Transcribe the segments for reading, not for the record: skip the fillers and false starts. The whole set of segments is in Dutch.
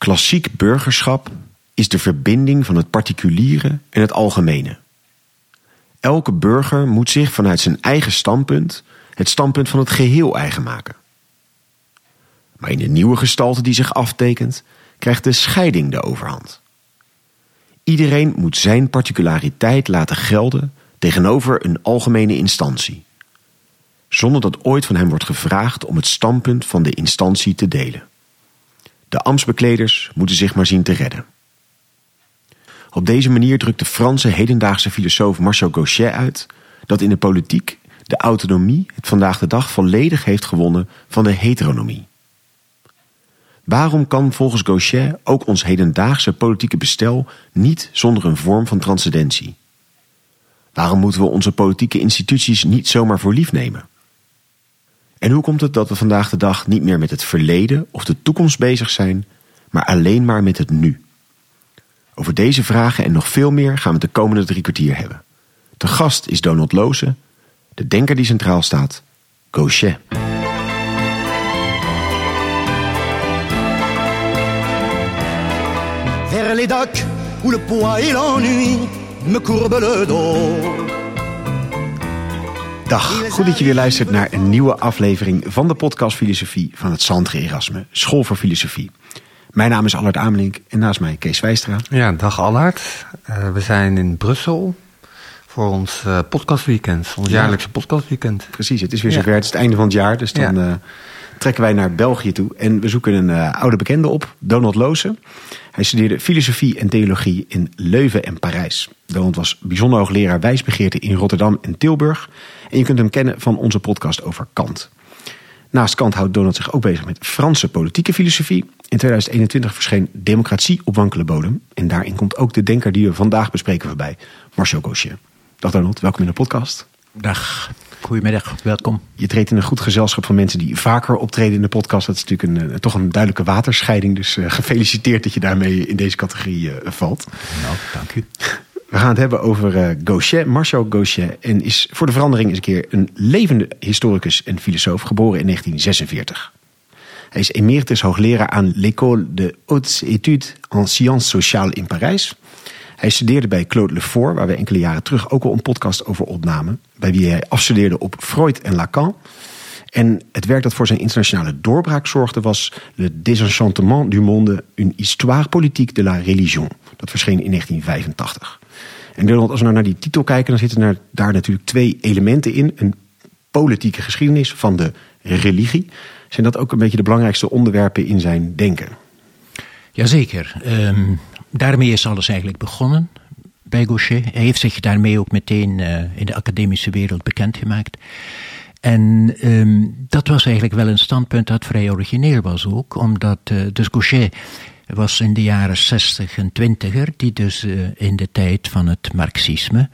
Klassiek burgerschap is de verbinding van het particuliere en het algemene. Elke burger moet zich vanuit zijn eigen standpunt het standpunt van het geheel eigen maken. Maar in de nieuwe gestalte die zich aftekent, krijgt de scheiding de overhand. Iedereen moet zijn particulariteit laten gelden tegenover een algemene instantie, zonder dat ooit van hem wordt gevraagd om het standpunt van de instantie te delen. De ambtsbekleders moeten zich maar zien te redden. Op deze manier drukt de Franse hedendaagse filosoof Marcel Gauchet uit dat in de politiek de autonomie het vandaag de dag volledig heeft gewonnen van de heteronomie. Waarom kan volgens Gauchet ook ons hedendaagse politieke bestel niet zonder een vorm van transcendentie? Waarom moeten we onze politieke instituties niet zomaar voor lief nemen? En hoe komt het dat we vandaag de dag niet meer met het verleden of de toekomst bezig zijn, maar alleen maar met het nu? Over deze vragen en nog veel meer gaan we het de komende 3 kwartier hebben. De gast is Donald Loosen, de denker die centraal staat, Gauchet. Vers les docks où le poids et l'ennui me courbent le dos. Dag, goed dat je weer luistert naar een nieuwe aflevering van de podcast Filosofie van het Centre Erasme, School voor Filosofie. Mijn naam is Allard Amelink en naast mij Kees Wijstra. Ja, dag Allard. We zijn in Brussel voor ons podcastweekend, ons jaarlijkse podcastweekend. Precies, het is weer zover. Het is het einde van het jaar, dus dan trekken wij naar België toe. En we zoeken een oude bekende op, Donald Loosen. Hij studeerde filosofie en theologie in Leuven en Parijs. Donald was bijzonder hoogleraar wijsbegeerte in Rotterdam en Tilburg. En je kunt hem kennen van onze podcast over Kant. Naast Kant houdt Donald zich ook bezig met Franse politieke filosofie. In 2021 verscheen Democratie op wankele bodem. En daarin komt ook de denker die we vandaag bespreken voorbij, Marcel Gauchet. Dag Donald, welkom in de podcast. Dag, goedemiddag, welkom. Je treedt in een goed gezelschap van mensen die vaker optreden in de podcast. Dat is natuurlijk toch een duidelijke waterscheiding. Dus gefeliciteerd dat je daarmee in deze categorie valt. Nou, dank u. We gaan het hebben over Gauchet, Marcel Gauchet. En is voor de verandering eens een keer een levende historicus en filosoof, geboren in 1946. Hij is emeritus hoogleraar aan l'École de Hautes Études en Sciences Sociales in Parijs. Hij studeerde bij Claude Lefort, waar we enkele jaren terug ook al een podcast over opnamen, bij wie hij afstudeerde op Freud en Lacan. En het werk dat voor zijn internationale doorbraak zorgde was Le Désenchantement du Monde, une histoire politique de la religion. Dat verscheen in 1985. En Donald, als we nou naar die titel kijken, dan zitten daar natuurlijk 2 elementen in. Een politieke geschiedenis van de religie. Zijn dat ook een beetje de belangrijkste onderwerpen in zijn denken? Jazeker. Daarmee is alles eigenlijk begonnen bij Gauchet. Hij heeft zich daarmee ook meteen in de academische wereld bekendgemaakt. En dat was eigenlijk wel een standpunt dat vrij origineel was ook. Omdat dus Gauchet was in de jaren 60 en 20er, die dus in de tijd van het marxisme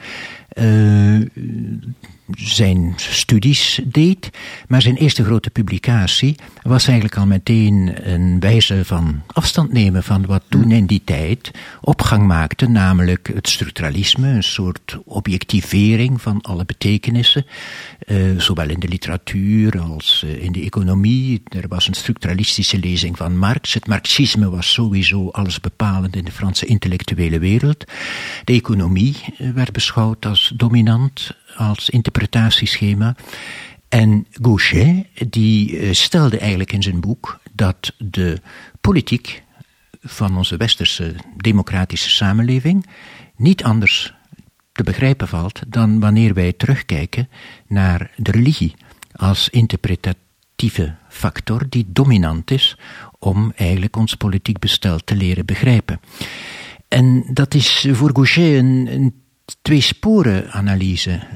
zijn studies deed. Maar zijn eerste grote publicatie was eigenlijk al meteen een wijze van afstand nemen van wat toen in die tijd opgang maakte, namelijk het structuralisme, een soort objectivering van alle betekenissen, zowel in de literatuur als in de economie. Er was een structuralistische lezing van Marx. Het marxisme was sowieso alles bepalend in de Franse intellectuele wereld. De economie werd beschouwd als dominant, als interpretatieschema. En Gauchet die stelde eigenlijk in zijn boek dat de politiek van onze westerse democratische samenleving niet anders te begrijpen valt dan wanneer wij terugkijken naar de religie als interpretatieve factor die dominant is om eigenlijk ons politiek bestel te leren begrijpen. En dat is voor Gauchet een 2-sporen-analyse.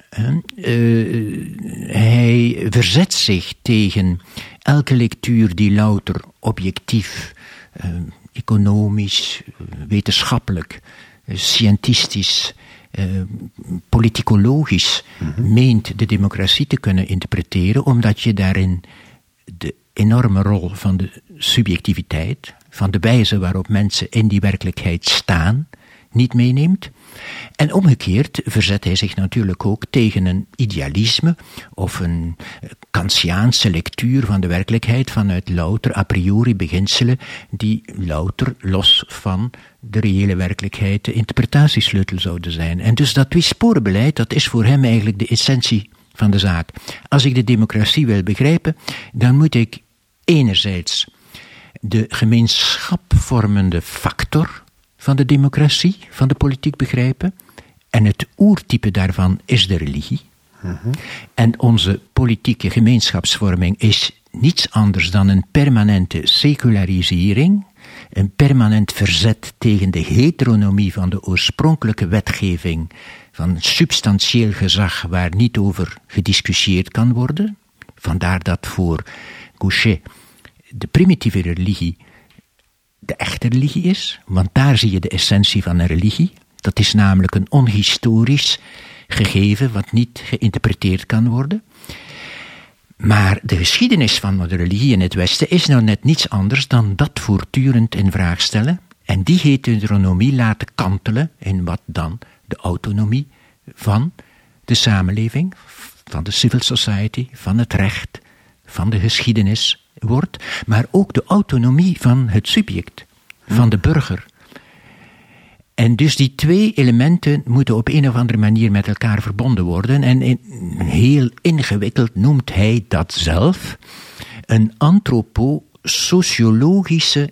Hij verzet zich tegen elke lectuur die louter objectief, economisch, wetenschappelijk, scientistisch, politicologisch meent de democratie te kunnen interpreteren, omdat je daarin de enorme rol van de subjectiviteit, van de wijze waarop mensen in die werkelijkheid staan, niet meeneemt. En omgekeerd verzet hij zich natuurlijk ook tegen een idealisme of een Kantiaanse lectuur van de werkelijkheid vanuit louter a priori beginselen die louter los van de reële werkelijkheid de interpretatiesleutel zouden zijn. En dus dat tweesporenbeleid, dat is voor hem eigenlijk de essentie van de zaak. Als ik de democratie wil begrijpen, dan moet ik enerzijds de gemeenschapvormende factor van de democratie, van de politiek begrijpen. En het oertype daarvan is de religie. En onze politieke gemeenschapsvorming is niets anders dan een permanente secularisering, een permanent verzet tegen de heteronomie van de oorspronkelijke wetgeving, van substantieel gezag waar niet over gediscussieerd kan worden. Vandaar dat voor Gauchet de primitieve religie de echte religie is, want daar zie je de essentie van een religie. Dat is namelijk een onhistorisch gegeven wat niet geïnterpreteerd kan worden. Maar de geschiedenis van de religie in het Westen is nou net niets anders dan dat voortdurend in vraag stellen en die heteronomie laten kantelen in wat dan de autonomie van de samenleving, van de civil society, van het recht, van de geschiedenis wordt, maar ook de autonomie van het subject, van de burger. En dus die twee elementen moeten op een of andere manier met elkaar verbonden worden. En heel ingewikkeld noemt hij dat zelf een antroposociologische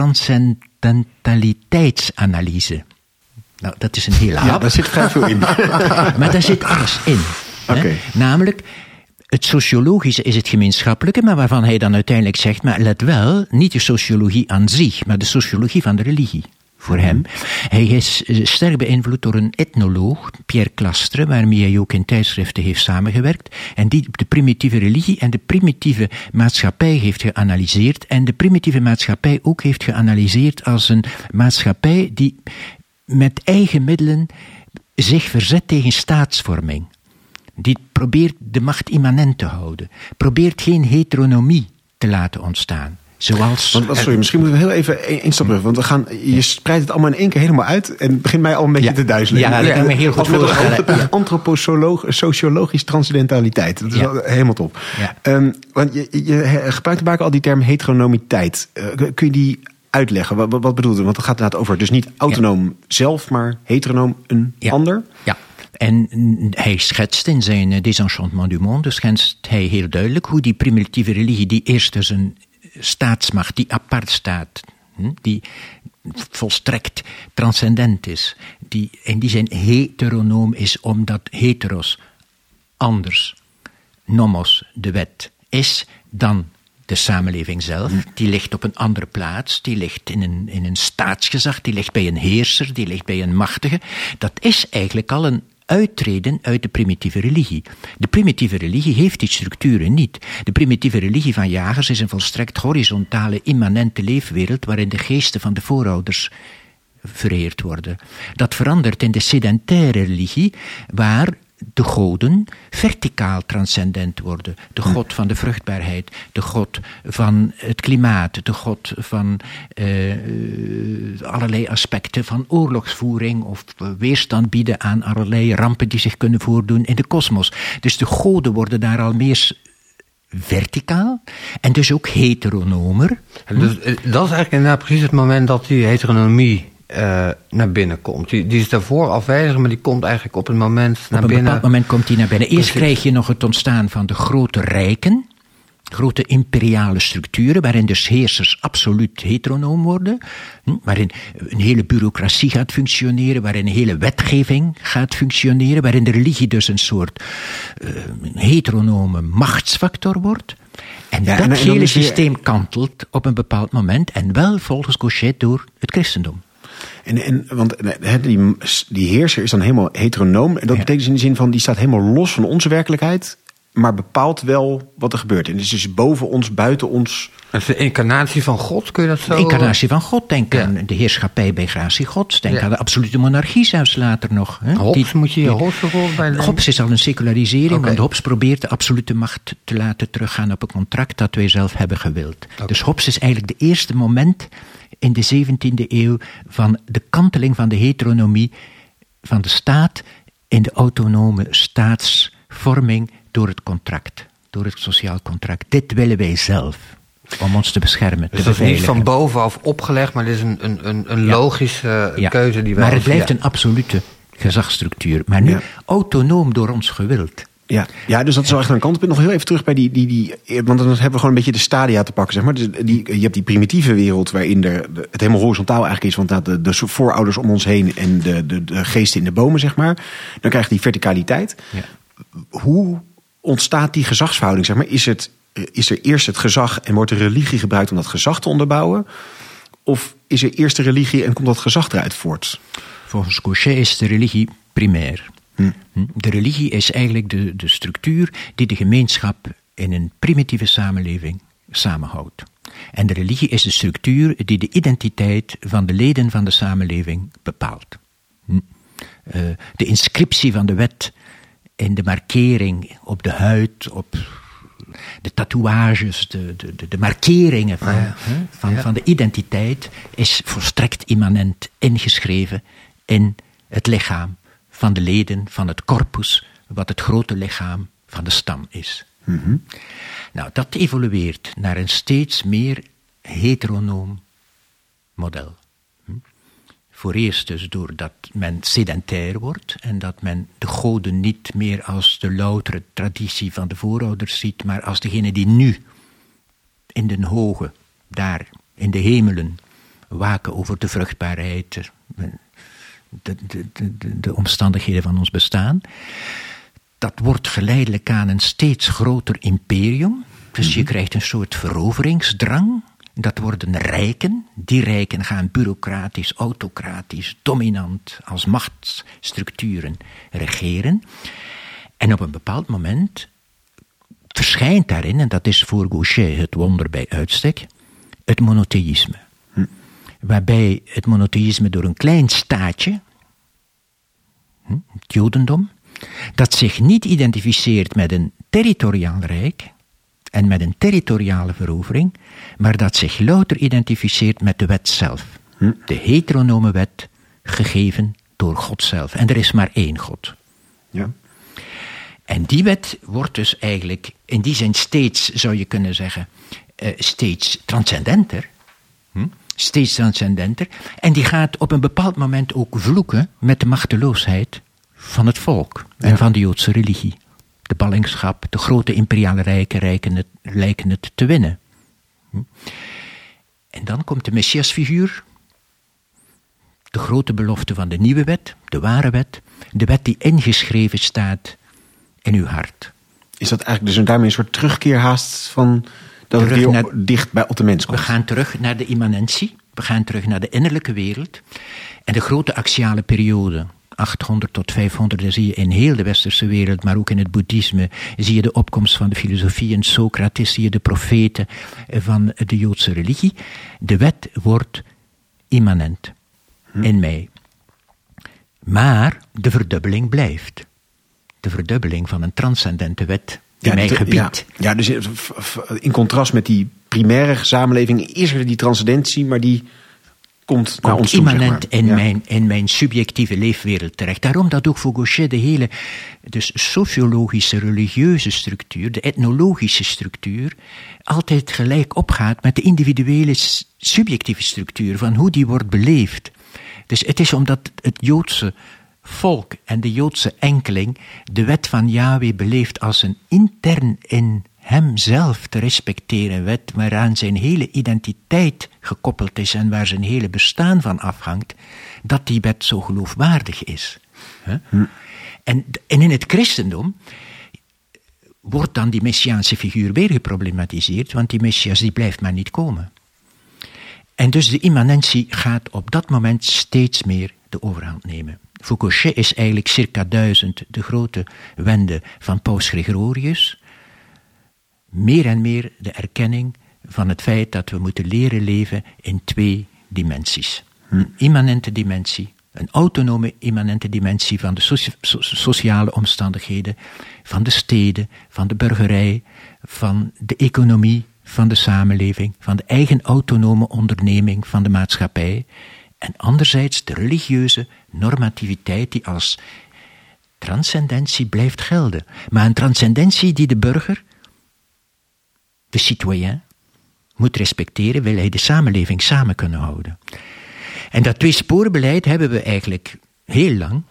transcendentaliteitsanalyse. Nou, dat is een hele hap. Ja, daar zit vrij veel in. Maar daar zit alles in. Okay. Namelijk, het sociologische is het gemeenschappelijke, maar waarvan hij dan uiteindelijk zegt, maar let wel, niet de sociologie aan zich, maar de sociologie van de religie. Voor hem. Hij is sterk beïnvloed door een etnoloog, Pierre Clastre, waarmee hij ook in tijdschriften heeft samengewerkt, en die de primitieve religie en de primitieve maatschappij heeft geanalyseerd, en de primitieve maatschappij ook heeft geanalyseerd als een maatschappij die met eigen middelen zich verzet tegen staatsvorming. Die probeert de macht immanent te houden, probeert geen heteronomie te laten ontstaan. Sorry, misschien moeten we heel even één stap terug. Want je spreidt het allemaal in één keer helemaal uit. En het begint mij al een beetje te duizelen. Ja, dat kan me heel goed voorstellen. Antroposociologisch transcendentaliteit. Dat is helemaal top. Ja. Want je gebruikt vaak al die term heteronomiteit. Kun je die uitleggen? Wat bedoelt het? Want het gaat inderdaad over dus niet autonoom zelf, maar heteronoom een ander. Ja. En hij schetst in zijn Désenchantement du Monde, schetst hij heel duidelijk hoe die primitieve religie, die eerst dus een staatsmacht die apart staat, die volstrekt transcendent is, die in die zin heteronoom is, omdat heteros anders, nomos de wet is dan de samenleving zelf. Die ligt op een andere plaats, die ligt in een staatsgezag, die ligt bij een heerser, die ligt bij een machtige. Dat is eigenlijk al een uittreden uit de primitieve religie. De primitieve religie heeft die structuren niet. De primitieve religie van jagers is een volstrekt horizontale, immanente leefwereld waarin de geesten van de voorouders vereerd worden. Dat verandert in de sedentaire religie, waar de goden verticaal transcendent worden. De god van de vruchtbaarheid, de god van het klimaat, de god van allerlei aspecten van oorlogsvoering of weerstand bieden aan allerlei rampen die zich kunnen voordoen in de kosmos. Dus de goden worden daar al meer verticaal en dus ook heteronomer. Dus dat is eigenlijk inderdaad precies het moment dat die heteronomie naar binnen komt. Die is daarvoor afwezig, maar die komt eigenlijk op het moment naar binnen. Op een bepaald moment komt die naar binnen. Eerst krijg je nog het ontstaan van de grote rijken, grote imperiale structuren, waarin dus heersers absoluut heteronoom worden, waarin een hele bureaucratie gaat functioneren, waarin een hele wetgeving gaat functioneren, waarin de religie dus een soort heteronome machtsfactor wordt. En dat hele systeem kantelt op een bepaald moment, en wel volgens Gauchet door het christendom. Want die heerser is dan helemaal heteronoom. En dat betekent dus in de zin van, die staat helemaal los van onze werkelijkheid, maar bepaalt wel wat er gebeurt. En dus boven ons, buiten ons. Dat is de incarnatie van God, kun je dat zo? De incarnatie van God, denk aan de heerschappij bij gratie Gods. Denk aan de absolute monarchie zelfs later nog. Hè? Hobbes moet je hier Hobbes bijvoorbeeld bij denken? Hobbes is al een secularisering, want Hobbes probeert de absolute macht te laten teruggaan op een contract dat wij zelf hebben gewild. Dus Hobbes is eigenlijk de eerste moment in de 17e eeuw van de kanteling van de heteronomie van de staat in de autonome staatsvorming door het contract. door het sociaal contract. Dit willen wij zelf, om ons te beschermen, te Dus dat is niet beveiligen. van bovenaf opgelegd, maar dit is een logische keuze die wij... Maar het blijft een absolute gezagsstructuur. Maar nu autonoom door ons gewild. Ja, dus dat is wel echt een kantelpunt. Nog heel even terug bij die want dan hebben we gewoon een beetje de stadia te pakken, zeg maar. Dus je hebt die primitieve wereld waarin het helemaal horizontaal eigenlijk is, want de voorouders om ons heen en de geesten in de bomen, zeg maar. Dan krijg je die verticaliteit. Ja. Hoe ontstaat die gezagsverhouding, zeg maar? Is er eerst het gezag en wordt de religie gebruikt om dat gezag te onderbouwen? Of is er eerst de religie en komt dat gezag eruit voort? Volgens Gauchet is de religie primair. De religie is eigenlijk de structuur die de gemeenschap in een primitieve samenleving samenhoudt. En de religie is de structuur die de identiteit van de leden van de samenleving bepaalt. De inscriptie van de wet in de markering op de huid, op de tatoeages, de markeringen van de identiteit is volstrekt immanent ingeschreven in het lichaam van de leden van het corpus, wat het grote lichaam van de stam is. Mm-hmm. Nou, dat evolueert naar een steeds meer heteronoom model. Voor eerst dus doordat men sedentair wordt en dat men de goden niet meer als de loutere traditie van de voorouders ziet, maar als degene die nu in den hoge, daar in de hemelen, waken over de vruchtbaarheid, de omstandigheden van ons bestaan. Dat wordt geleidelijk aan een steeds groter imperium. Dus je krijgt een soort veroveringsdrang. Dat worden rijken. Die rijken gaan bureaucratisch, autocratisch, dominant als machtsstructuren regeren. En op een bepaald moment verschijnt daarin, en dat is voor Gauchet het wonder bij uitstek, het monotheïsme. Waarbij het monotheïsme door een klein staatje, het Jodendom, dat zich niet identificeert met een territoriaal rijk en met een territoriale verovering, maar dat zich louter identificeert met de wet zelf. De heteronome wet, gegeven door God zelf. En er is maar één God. Ja. En die wet wordt dus eigenlijk in die zin steeds, zou je kunnen zeggen, steeds transcendenter. Steeds transcendenter. En die gaat op een bepaald moment ook vloeken met de machteloosheid van het volk en van de Joodse religie. De ballingschap, de grote imperiale rijken lijken het te winnen. En dan komt de Messiasfiguur, de grote belofte van de nieuwe wet, de ware wet, de wet die ingeschreven staat in uw hart. Is dat eigenlijk dus daarmee een soort terugkeer haast van dat het weer dicht op de mens komt? We gaan terug naar de immanentie, we gaan terug naar de innerlijke wereld. En de grote axiale periode, 800 tot 500, daar zie je in heel de westerse wereld, maar ook in het boeddhisme, zie je de opkomst van de filosofie en Socrates, zie je de profeten van de Joodse religie. De wet wordt immanent in mij. Maar de verdubbeling blijft. De verdubbeling van een transcendente wet die mij gebiedt. Ja, dus in contrast met die primaire samenleving is er die transcendentie, maar die komt naar ons toe, immanent zeg maar. in mijn subjectieve leefwereld terecht. Daarom dat ook voor Gauchet de hele dus sociologische, religieuze structuur, de etnologische structuur, altijd gelijk opgaat met de individuele subjectieve structuur van hoe die wordt beleefd. Dus het is omdat het Joodse volk en de Joodse enkeling de wet van Yahweh beleeft als een intern in hemzelf te respecteren wet, waaraan zijn hele identiteit gekoppeld is en waar zijn hele bestaan van afhangt, dat die wet zo geloofwaardig is. En in het christendom wordt dan die messiaanse figuur weer geproblematiseerd, want die messias die blijft maar niet komen. En dus de immanentie gaat op dat moment steeds meer de overhand nemen. Voor Gauchet is eigenlijk circa 1000 de grote wende van Paus Gregorius. Meer en meer de erkenning van het feit dat we moeten leren leven in 2 dimensies. Een immanente dimensie, een autonome immanente dimensie van de sociale omstandigheden, van de steden, van de burgerij, van de economie, van de samenleving, van de eigen autonome onderneming van de maatschappij. En anderzijds de religieuze normativiteit die als transcendentie blijft gelden. Maar een transcendentie die de burger de citoyen, moet respecteren, wil hij de samenleving samen kunnen houden. En dat tweesporenbeleid hebben we eigenlijk heel lang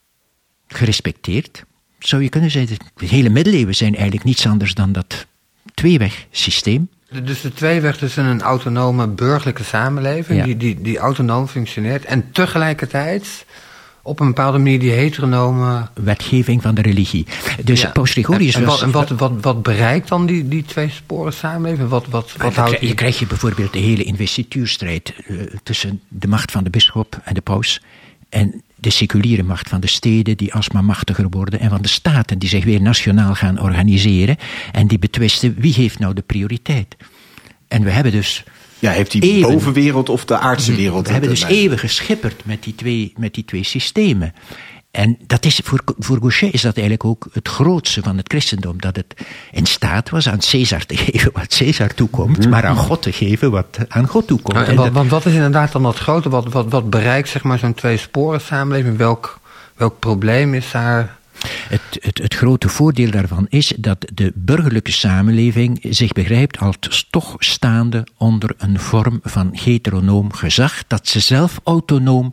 gerespecteerd. Zou je kunnen zeggen, de hele middeleeuwen zijn eigenlijk niets anders dan dat tweewegsysteem. Dus de tweeweg tussen een autonome burgerlijke samenleving, die autonoom functioneert, en tegelijkertijd op een bepaalde manier die heteronome wetgeving van de religie. Dus Paus Gregorius wat bereikt dan die tweesporen samenleving? Wat houdt je krijg je bijvoorbeeld de hele investituurstrijd tussen de macht van de bisschop en de paus en de seculiere macht van de steden die alsmaar machtiger worden en van de staten die zich weer nationaal gaan organiseren en die betwisten wie heeft nou de prioriteit. En we hebben dus heeft die bovenwereld of de aardse wereld? We hebben dus eeuwen geschipperd met die twee systemen. En dat is, voor Gauchet is dat eigenlijk ook het grootste van het christendom. Dat het in staat was aan Caesar te geven wat Caesar toekomt, maar aan God te geven wat aan God toekomt. Want wat is inderdaad dan dat grote? Wat bereikt zeg maar zo'n tweesporen samenleving? Welk probleem is daar? Het grote voordeel daarvan is dat de burgerlijke samenleving zich begrijpt als toch staande onder een vorm van heteronoom gezag, dat ze zelf autonoom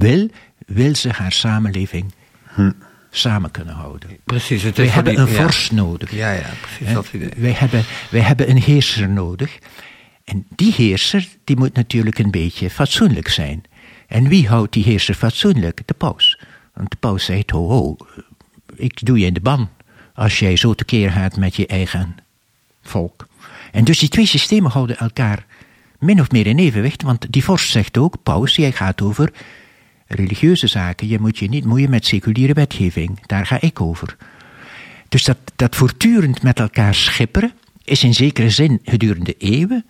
wil ze haar samenleving samen kunnen houden. Precies. Wij hebben een vorst nodig. Ja, precies dat idee. Wij hebben een heerser nodig. En die heerser, die moet natuurlijk een beetje fatsoenlijk zijn. En wie houdt die heerser fatsoenlijk? De paus. Want de paus zegt, ho, ik doe je in de ban als jij zo tekeer gaat met je eigen volk. En dus die twee systemen houden elkaar min of meer in evenwicht, want die vorst zegt ook, paus, jij gaat over religieuze zaken, je moet je niet moeien met seculiere wetgeving, daar ga ik over. Dus dat voortdurend met elkaar schipperen is in zekere zin gedurende eeuwen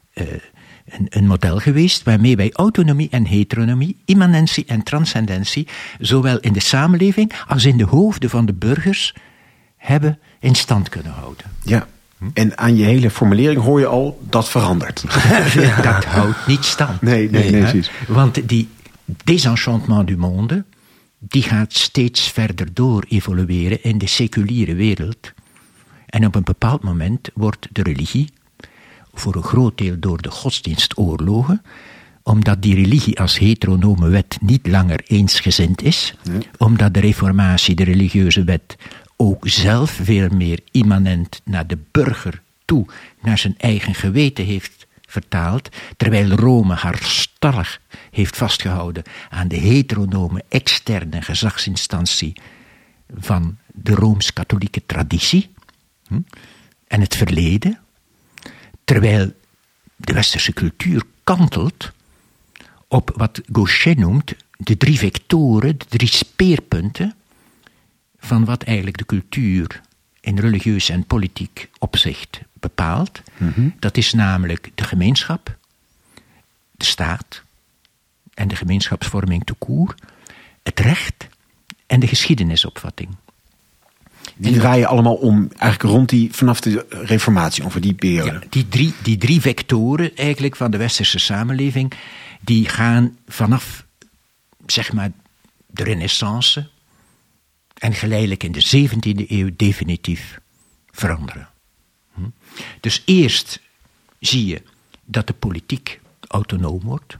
een model geweest waarmee wij autonomie en heteronomie, immanentie en transcendentie, zowel in de samenleving als in de hoofden van de burgers hebben in stand kunnen houden. Ja, en aan je hele formulering hoor je al, dat verandert. Dat houdt niet stand. Nee, precies. Want die désenchantement du monde, die gaat steeds verder door evolueren in de seculiere wereld. En op een bepaald moment wordt de religie, voor een groot deel door de godsdienstoorlogen, omdat die religie als heteronome wet niet langer eensgezind is, omdat de reformatie, de religieuze wet, ook zelf veel meer immanent naar de burger toe, naar zijn eigen geweten heeft vertaald, terwijl Rome harstallig heeft vastgehouden aan de heteronome externe gezagsinstantie van de Rooms-katholieke traditie en het verleden, terwijl de westerse cultuur kantelt op wat Gauchet noemt de 3 vectoren, de 3 speerpunten van wat eigenlijk de cultuur in religieus en politiek opzicht bepaalt. Dat is namelijk de gemeenschap, de staat en de gemeenschapsvorming tout court, het recht en de geschiedenisopvatting. Die draaien allemaal om, eigenlijk rond vanaf de reformatie, over die periode. Ja, die drie vectoren eigenlijk van de westerse samenleving, die gaan vanaf, zeg maar, de Renaissance en geleidelijk in de 17e eeuw definitief veranderen. Dus eerst zie je dat de politiek autonoom wordt.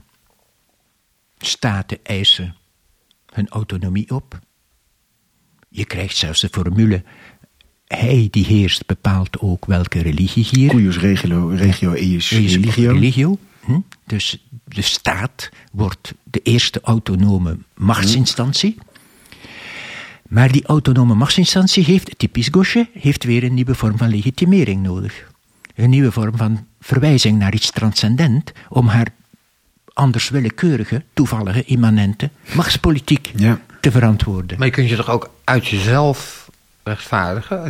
Staten eisen hun autonomie op. Je krijgt zelfs de formule, hij die heerst bepaalt ook welke religie hier. Cuius regio eius religio. Dus de staat wordt de eerste autonome machtsinstantie. Maar die autonome machtsinstantie heeft, typisch Gauchet, heeft weer een nieuwe vorm van legitimering nodig. Een nieuwe vorm van verwijzing naar iets transcendent om haar anders willekeurige, toevallige, immanente machtspolitiek te verantwoorden. Maar je kunt je toch ook uit jezelf rechtvaardigen?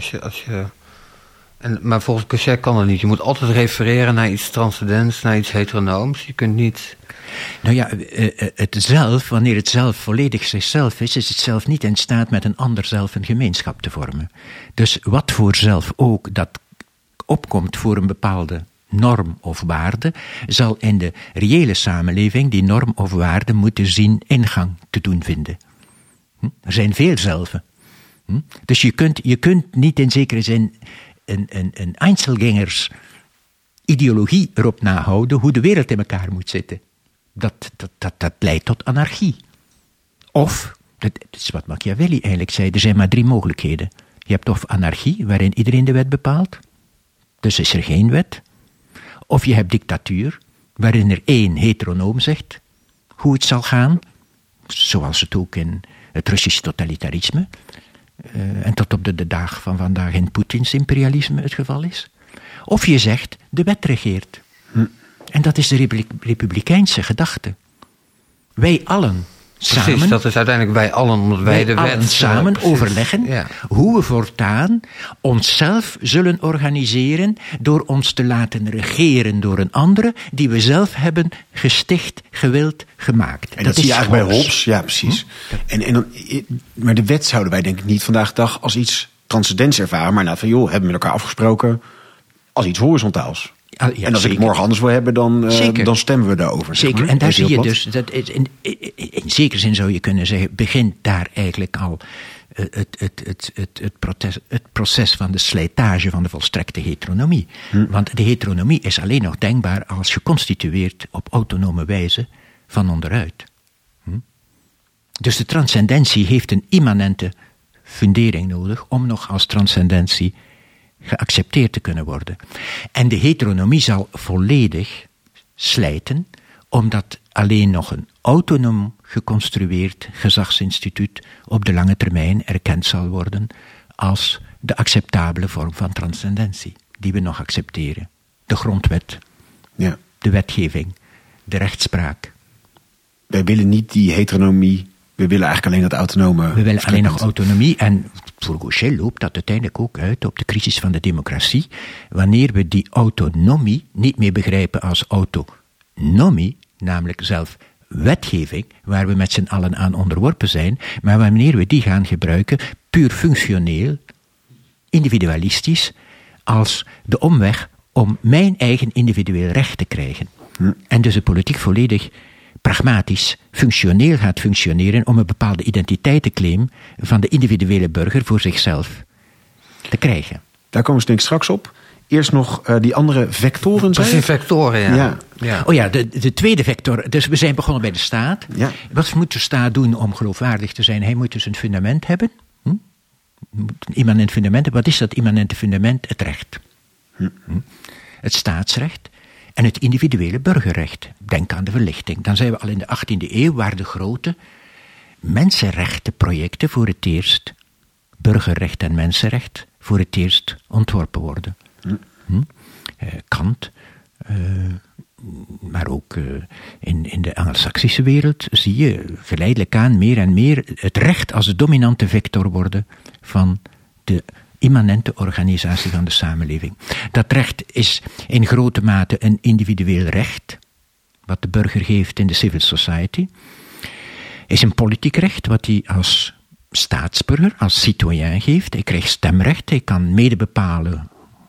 Maar volgens Gauchet kan dat niet. Je moet altijd refereren naar iets transcendents, naar iets heteronooms. Je kunt niet... Nou ja, het zelf, wanneer het zelf volledig zichzelf is het zelf niet in staat met een ander zelf een gemeenschap te vormen. Dus wat voor zelf ook dat opkomt voor een bepaalde norm of waarde, zal in de reële samenleving die norm of waarde moeten zien ingang te doen vinden. Er zijn veel zelven. Dus je kunt niet in zekere zin een Einzelgängers ideologie erop nahouden hoe de wereld in elkaar moet zitten. Dat leidt tot anarchie. Of, dat is wat Machiavelli eigenlijk zei, er zijn maar 3 mogelijkheden. Je hebt of anarchie, waarin iedereen de wet bepaalt, dus is er geen wet. Of je hebt dictatuur, waarin er 1 heteronoom zegt hoe het zal gaan, zoals het ook in het Russisch totalitarisme en tot op de dag van vandaag in Poetins imperialisme het geval is. Of je zegt, de wet regeert. En dat is de republikeinse gedachte. Wij allen samen... Precies, dat is uiteindelijk wij allen, omdat wij de wet... samen overleggen hoe we voortaan onszelf zullen organiseren door ons te laten regeren door een andere die we zelf hebben gesticht, gewild, gemaakt. En dat zie je eigenlijk bij Hobbes. Ja, precies. Maar de wet zouden wij denk ik niet vandaag de dag als iets transcendents ervaren, maar van joh, hebben we met elkaar afgesproken als iets horizontaals. Ja, en als ik het morgen anders wil hebben, dan stemmen we daarover. Zeker, zeg maar. En daar zie je dus, dat in zekere zin zou je kunnen zeggen, begint daar eigenlijk al het proces van de slijtage van de volstrekte heteronomie. Want de heteronomie is alleen nog denkbaar als geconstitueerd op autonome wijze van onderuit. Dus de transcendentie heeft een immanente fundering nodig om nog als transcendentie geaccepteerd te kunnen worden. En de heteronomie zal volledig slijten, omdat alleen nog een autonoom geconstrueerd gezagsinstituut op de lange termijn erkend zal worden als de acceptabele vorm van transcendentie, die we nog accepteren. De grondwet, de wetgeving, de rechtspraak. Wij willen niet die heteronomie, we willen eigenlijk alleen dat autonome... We willen alleen nog autonomie en voor Gauchet loopt dat uiteindelijk ook uit op de crisis van de democratie, wanneer we die autonomie niet meer begrijpen als autonomie, namelijk zelf wetgeving, waar we met z'n allen aan onderworpen zijn, maar wanneer we die gaan gebruiken, puur functioneel, individualistisch, als de omweg om mijn eigen individueel recht te krijgen. En dus de politiek volledig pragmatisch, functioneel gaat functioneren om een bepaalde identiteitsclaim van de individuele burger voor zichzelf te krijgen. Daar komen we denk ik straks op. Eerst nog die andere vectoren. Precies, vectoren, ja. Oh ja, de tweede vector. Dus we zijn begonnen bij de staat. Ja. Wat moet de staat doen om geloofwaardig te zijn? Hij moet dus een fundament hebben. Een immanent fundament. Wat is dat immanente fundament? Het recht. Het staatsrecht. En het individuele burgerrecht. Denk aan de verlichting. Dan zijn we al in de 18e eeuw, waar de grote mensenrechtenprojecten voor het eerst, burgerrecht en mensenrecht, voor het eerst ontworpen worden. Kant, maar ook in de Anglo-Saxische wereld zie je geleidelijk aan meer en meer het recht als de dominante vector worden van de immanente organisatie van de samenleving. Dat recht is in grote mate een individueel recht, wat de burger geeft in de civil society, is een politiek recht, wat hij als staatsburger, als citoyen geeft. Hij krijgt stemrecht, hij kan mede bepalen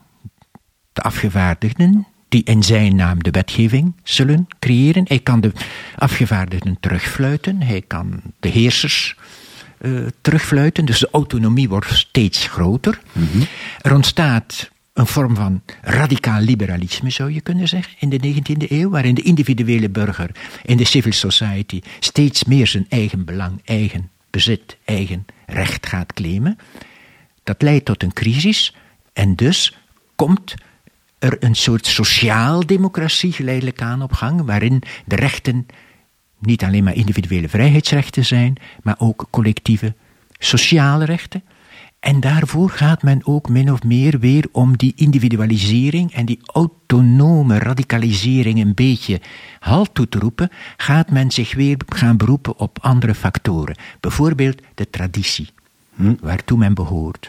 de afgevaardigden die in zijn naam de wetgeving zullen creëren. Hij kan de afgevaardigden terugfluiten, hij kan de heersers terugfluiten, dus de autonomie wordt steeds groter. Er ontstaat een vorm van radicaal liberalisme, zou je kunnen zeggen, in de 19e eeuw, waarin de individuele burger in de civil society steeds meer zijn eigen belang, eigen bezit, eigen recht gaat claimen. Dat leidt tot een crisis en dus komt er een soort sociaaldemocratie geleidelijk aan op gang, waarin de rechten niet alleen maar individuele vrijheidsrechten zijn, maar ook collectieve sociale rechten. En daarvoor gaat men ook min of meer weer om die individualisering en die autonome radicalisering een beetje halt toe te roepen, gaat men zich weer gaan beroepen op andere factoren. Bijvoorbeeld de traditie, waartoe men behoort.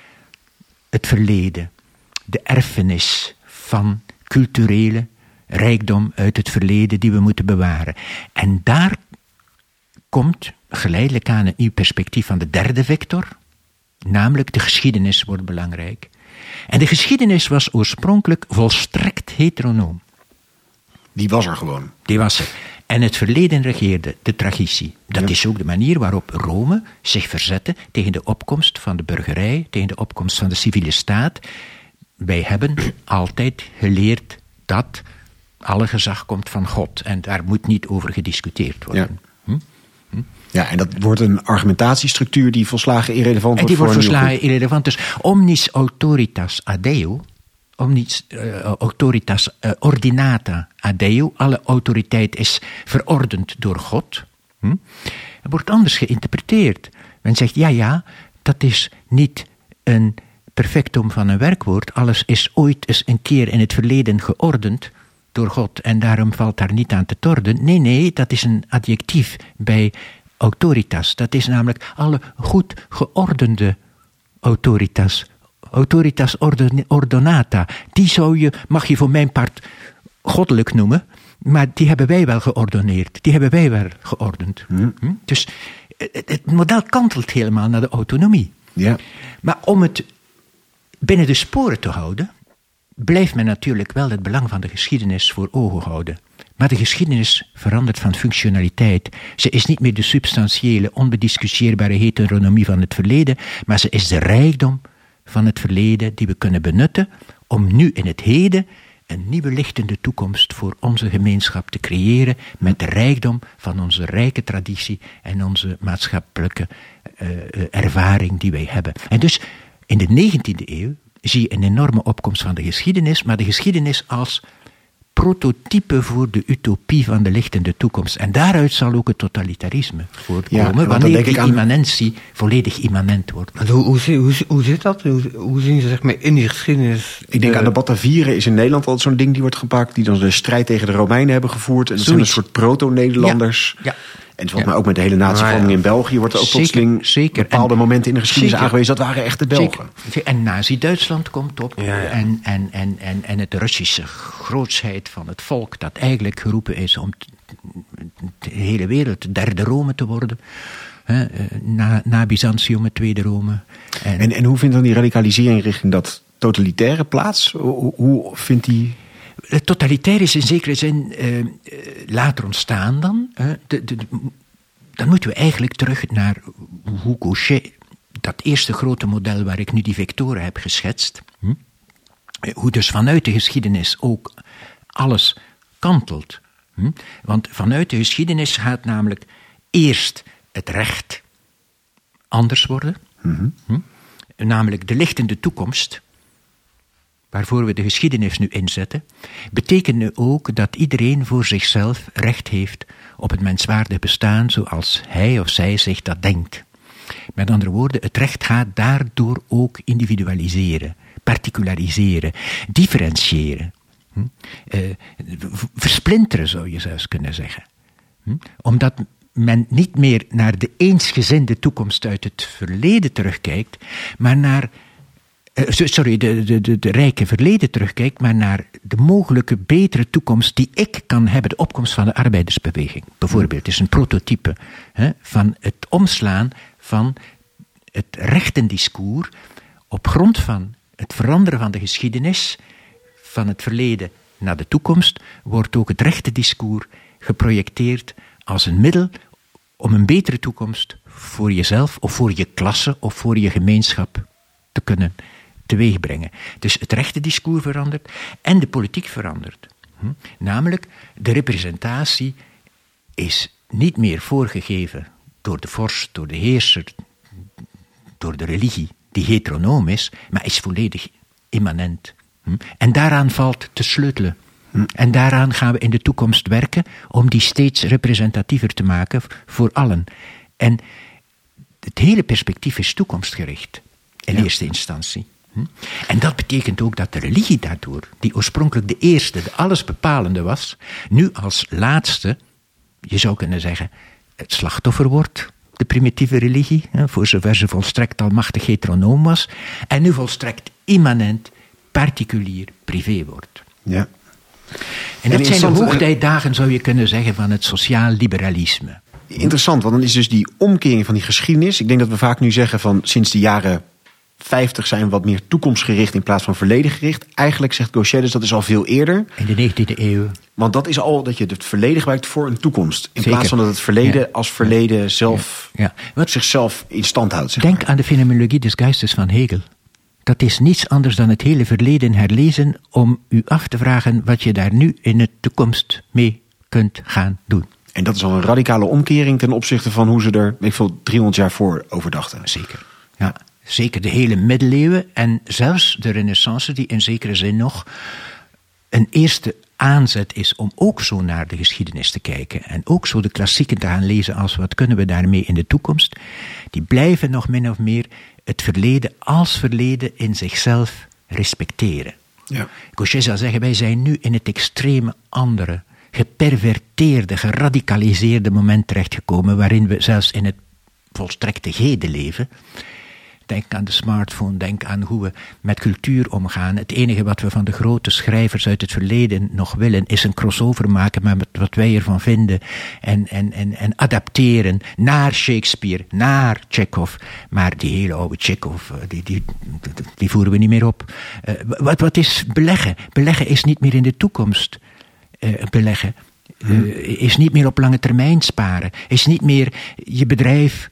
Het verleden, de erfenis van culturele rijkdom uit het verleden die we moeten bewaren. En daar komt geleidelijk aan een nieuw perspectief van de derde vector, namelijk de geschiedenis wordt belangrijk. En de geschiedenis was oorspronkelijk volstrekt heteronoom. Die was er gewoon. Die was er. En het verleden regeerde, de tragicie. Dat is ook de manier waarop Rome zich verzette tegen de opkomst van de burgerij, tegen de opkomst van de civiele staat. Wij hebben altijd geleerd dat alle gezag komt van God. En daar moet niet over gediscuteerd worden. Ja. Ja, en dat wordt een argumentatiestructuur die volslagen irrelevant wordt. En die wordt volslagen irrelevant. Dus omnis autoritas ad Deo, omnis autoritas ordinata ad Deo, alle autoriteit is verordend door God. Het wordt anders geïnterpreteerd. Men zegt, ja, dat is niet een perfectum van een werkwoord. Alles is ooit eens een keer in het verleden geordend door God en daarom valt daar niet aan te tornen. Nee, dat is een adjectief bij autoritas. Dat is namelijk alle goed geordende autoritas. Autoritas ordonata. Die mag je voor mijn part goddelijk noemen, maar die hebben wij wel geordoneerd. Die hebben wij wel geordend. Dus het model kantelt helemaal naar de autonomie. Ja. Maar om het binnen de sporen te houden, blijft men natuurlijk wel het belang van de geschiedenis voor ogen houden. Maar de geschiedenis verandert van functionaliteit. Ze is niet meer de substantiële, onbediscussieerbare heteronomie van het verleden, maar ze is de rijkdom van het verleden die we kunnen benutten om nu in het heden een nieuwe lichtende toekomst voor onze gemeenschap te creëren met de rijkdom van onze rijke traditie en onze maatschappelijke ervaring die wij hebben. En dus in de 19e eeuw zie je een enorme opkomst van de geschiedenis, maar de geschiedenis als prototype voor de utopie van de lichtende toekomst. En daaruit zal ook het totalitarisme voortkomen, wanneer die immanentie volledig immanent wordt. Hoe zit dat? Hoe zien ze in die geschiedenis? Ik denk aan de Batavieren is in Nederland altijd zo'n ding die wordt gepakt, die dan de strijd tegen de Romeinen hebben gevoerd. En dat zijn een soort proto-Nederlanders. Ja. En volgens mij ook met de hele natievorming in België wordt er ook plotseling bepaalde momenten in de geschiedenis aangewezen. Dat waren echt de Belgen. Zeker. En Nazi-Duitsland komt op. Ja. En het Russische grootsheid van het volk dat eigenlijk geroepen is om de hele wereld de derde Rome te worden. Na Byzantium het tweede Rome. En hoe vindt dan die radicalisering richting dat totalitaire plaats? Hoe vindt die... Het totalitair is in zekere zin later ontstaan dan. Dan moeten we eigenlijk terug naar hoe Gauchet, dat eerste grote model waar ik nu die vectoren heb geschetst, hoe dus vanuit de geschiedenis ook alles kantelt. Want vanuit de geschiedenis gaat namelijk eerst het recht anders worden, namelijk de lichtende toekomst, waarvoor we de geschiedenis nu inzetten, betekent ook dat iedereen voor zichzelf recht heeft op het menswaardig bestaan zoals hij of zij zich dat denkt. Met andere woorden, het recht gaat daardoor ook individualiseren, particulariseren, differentiëren, versplinteren zou je zelfs kunnen zeggen. Omdat men niet meer naar de eensgezinde toekomst uit het verleden terugkijkt, maar naar de rijke verleden terugkijkt, maar naar de mogelijke betere toekomst die ik kan hebben, de opkomst van de arbeidersbeweging. Bijvoorbeeld, is een prototype van het omslaan van het rechtendiscours op grond van het veranderen van de geschiedenis, van het verleden naar de toekomst, wordt ook het rechtendiscours geprojecteerd als een middel om een betere toekomst voor jezelf of voor je klasse of voor je gemeenschap te kunnen teweegbrengen. Dus het rechtendiscours verandert en de politiek verandert. Namelijk, de representatie is niet meer voorgegeven door de vorst, door de heerser, door de religie, die heteronoom is, maar is volledig immanent. En daaraan valt te sleutelen. En daaraan gaan we in de toekomst werken om die steeds representatiever te maken voor allen. En het hele perspectief is toekomstgericht in eerste instantie. En dat betekent ook dat de religie daardoor, die oorspronkelijk de eerste, de allesbepalende was, nu als laatste, je zou kunnen zeggen, het slachtoffer wordt, de primitieve religie, voor zover ze volstrekt almachtig heteronoom was, en nu volstrekt immanent, particulier, privé wordt. Ja. En dat zijn de hoogtijdagen, zou je kunnen zeggen, van het sociaal liberalisme. Interessant, want dan is dus die omkering van die geschiedenis, ik denk dat we vaak nu zeggen van sinds de jaren 50 zijn we wat meer toekomstgericht in plaats van verledengericht. Eigenlijk zegt Gauchet dus dat is al veel eerder. In de 19e eeuw. Want dat is al dat je het verleden gebruikt voor een toekomst. In plaats van dat het verleden als verleden zelf zichzelf in stand houdt. Denk aan de fenomenologie des Geistes van Hegel. dat is niets anders dan het hele verleden herlezen om u af te vragen wat je daar nu in de toekomst mee kunt gaan doen. En dat is al een radicale omkering ten opzichte van hoe ze er, 300 jaar voor over dachten. Zeker, ja. Zeker de hele middeleeuwen en zelfs de Renaissance, die in zekere zin nog een eerste aanzet is om ook zo naar de geschiedenis te kijken en ook zo de klassieken te gaan lezen als wat kunnen we daarmee in de toekomst, die blijven nog min of meer het verleden als verleden in zichzelf respecteren. Ja. Gauchet zou zeggen, wij zijn nu in het extreme andere, geperverteerde, geradicaliseerde moment terechtgekomen waarin we zelfs in het volstrekte heden leven. Denk aan de smartphone, denk aan hoe we met cultuur omgaan. Het enige wat we van de grote schrijvers uit het verleden nog willen is een crossover maken met wat wij ervan vinden en adapteren naar Shakespeare, naar Chekhov. Maar die hele oude Chekhov, die voeren we niet meer op. Wat is beleggen? Beleggen is niet meer in de toekomst beleggen. Is niet meer op lange termijn sparen. Is niet meer je bedrijf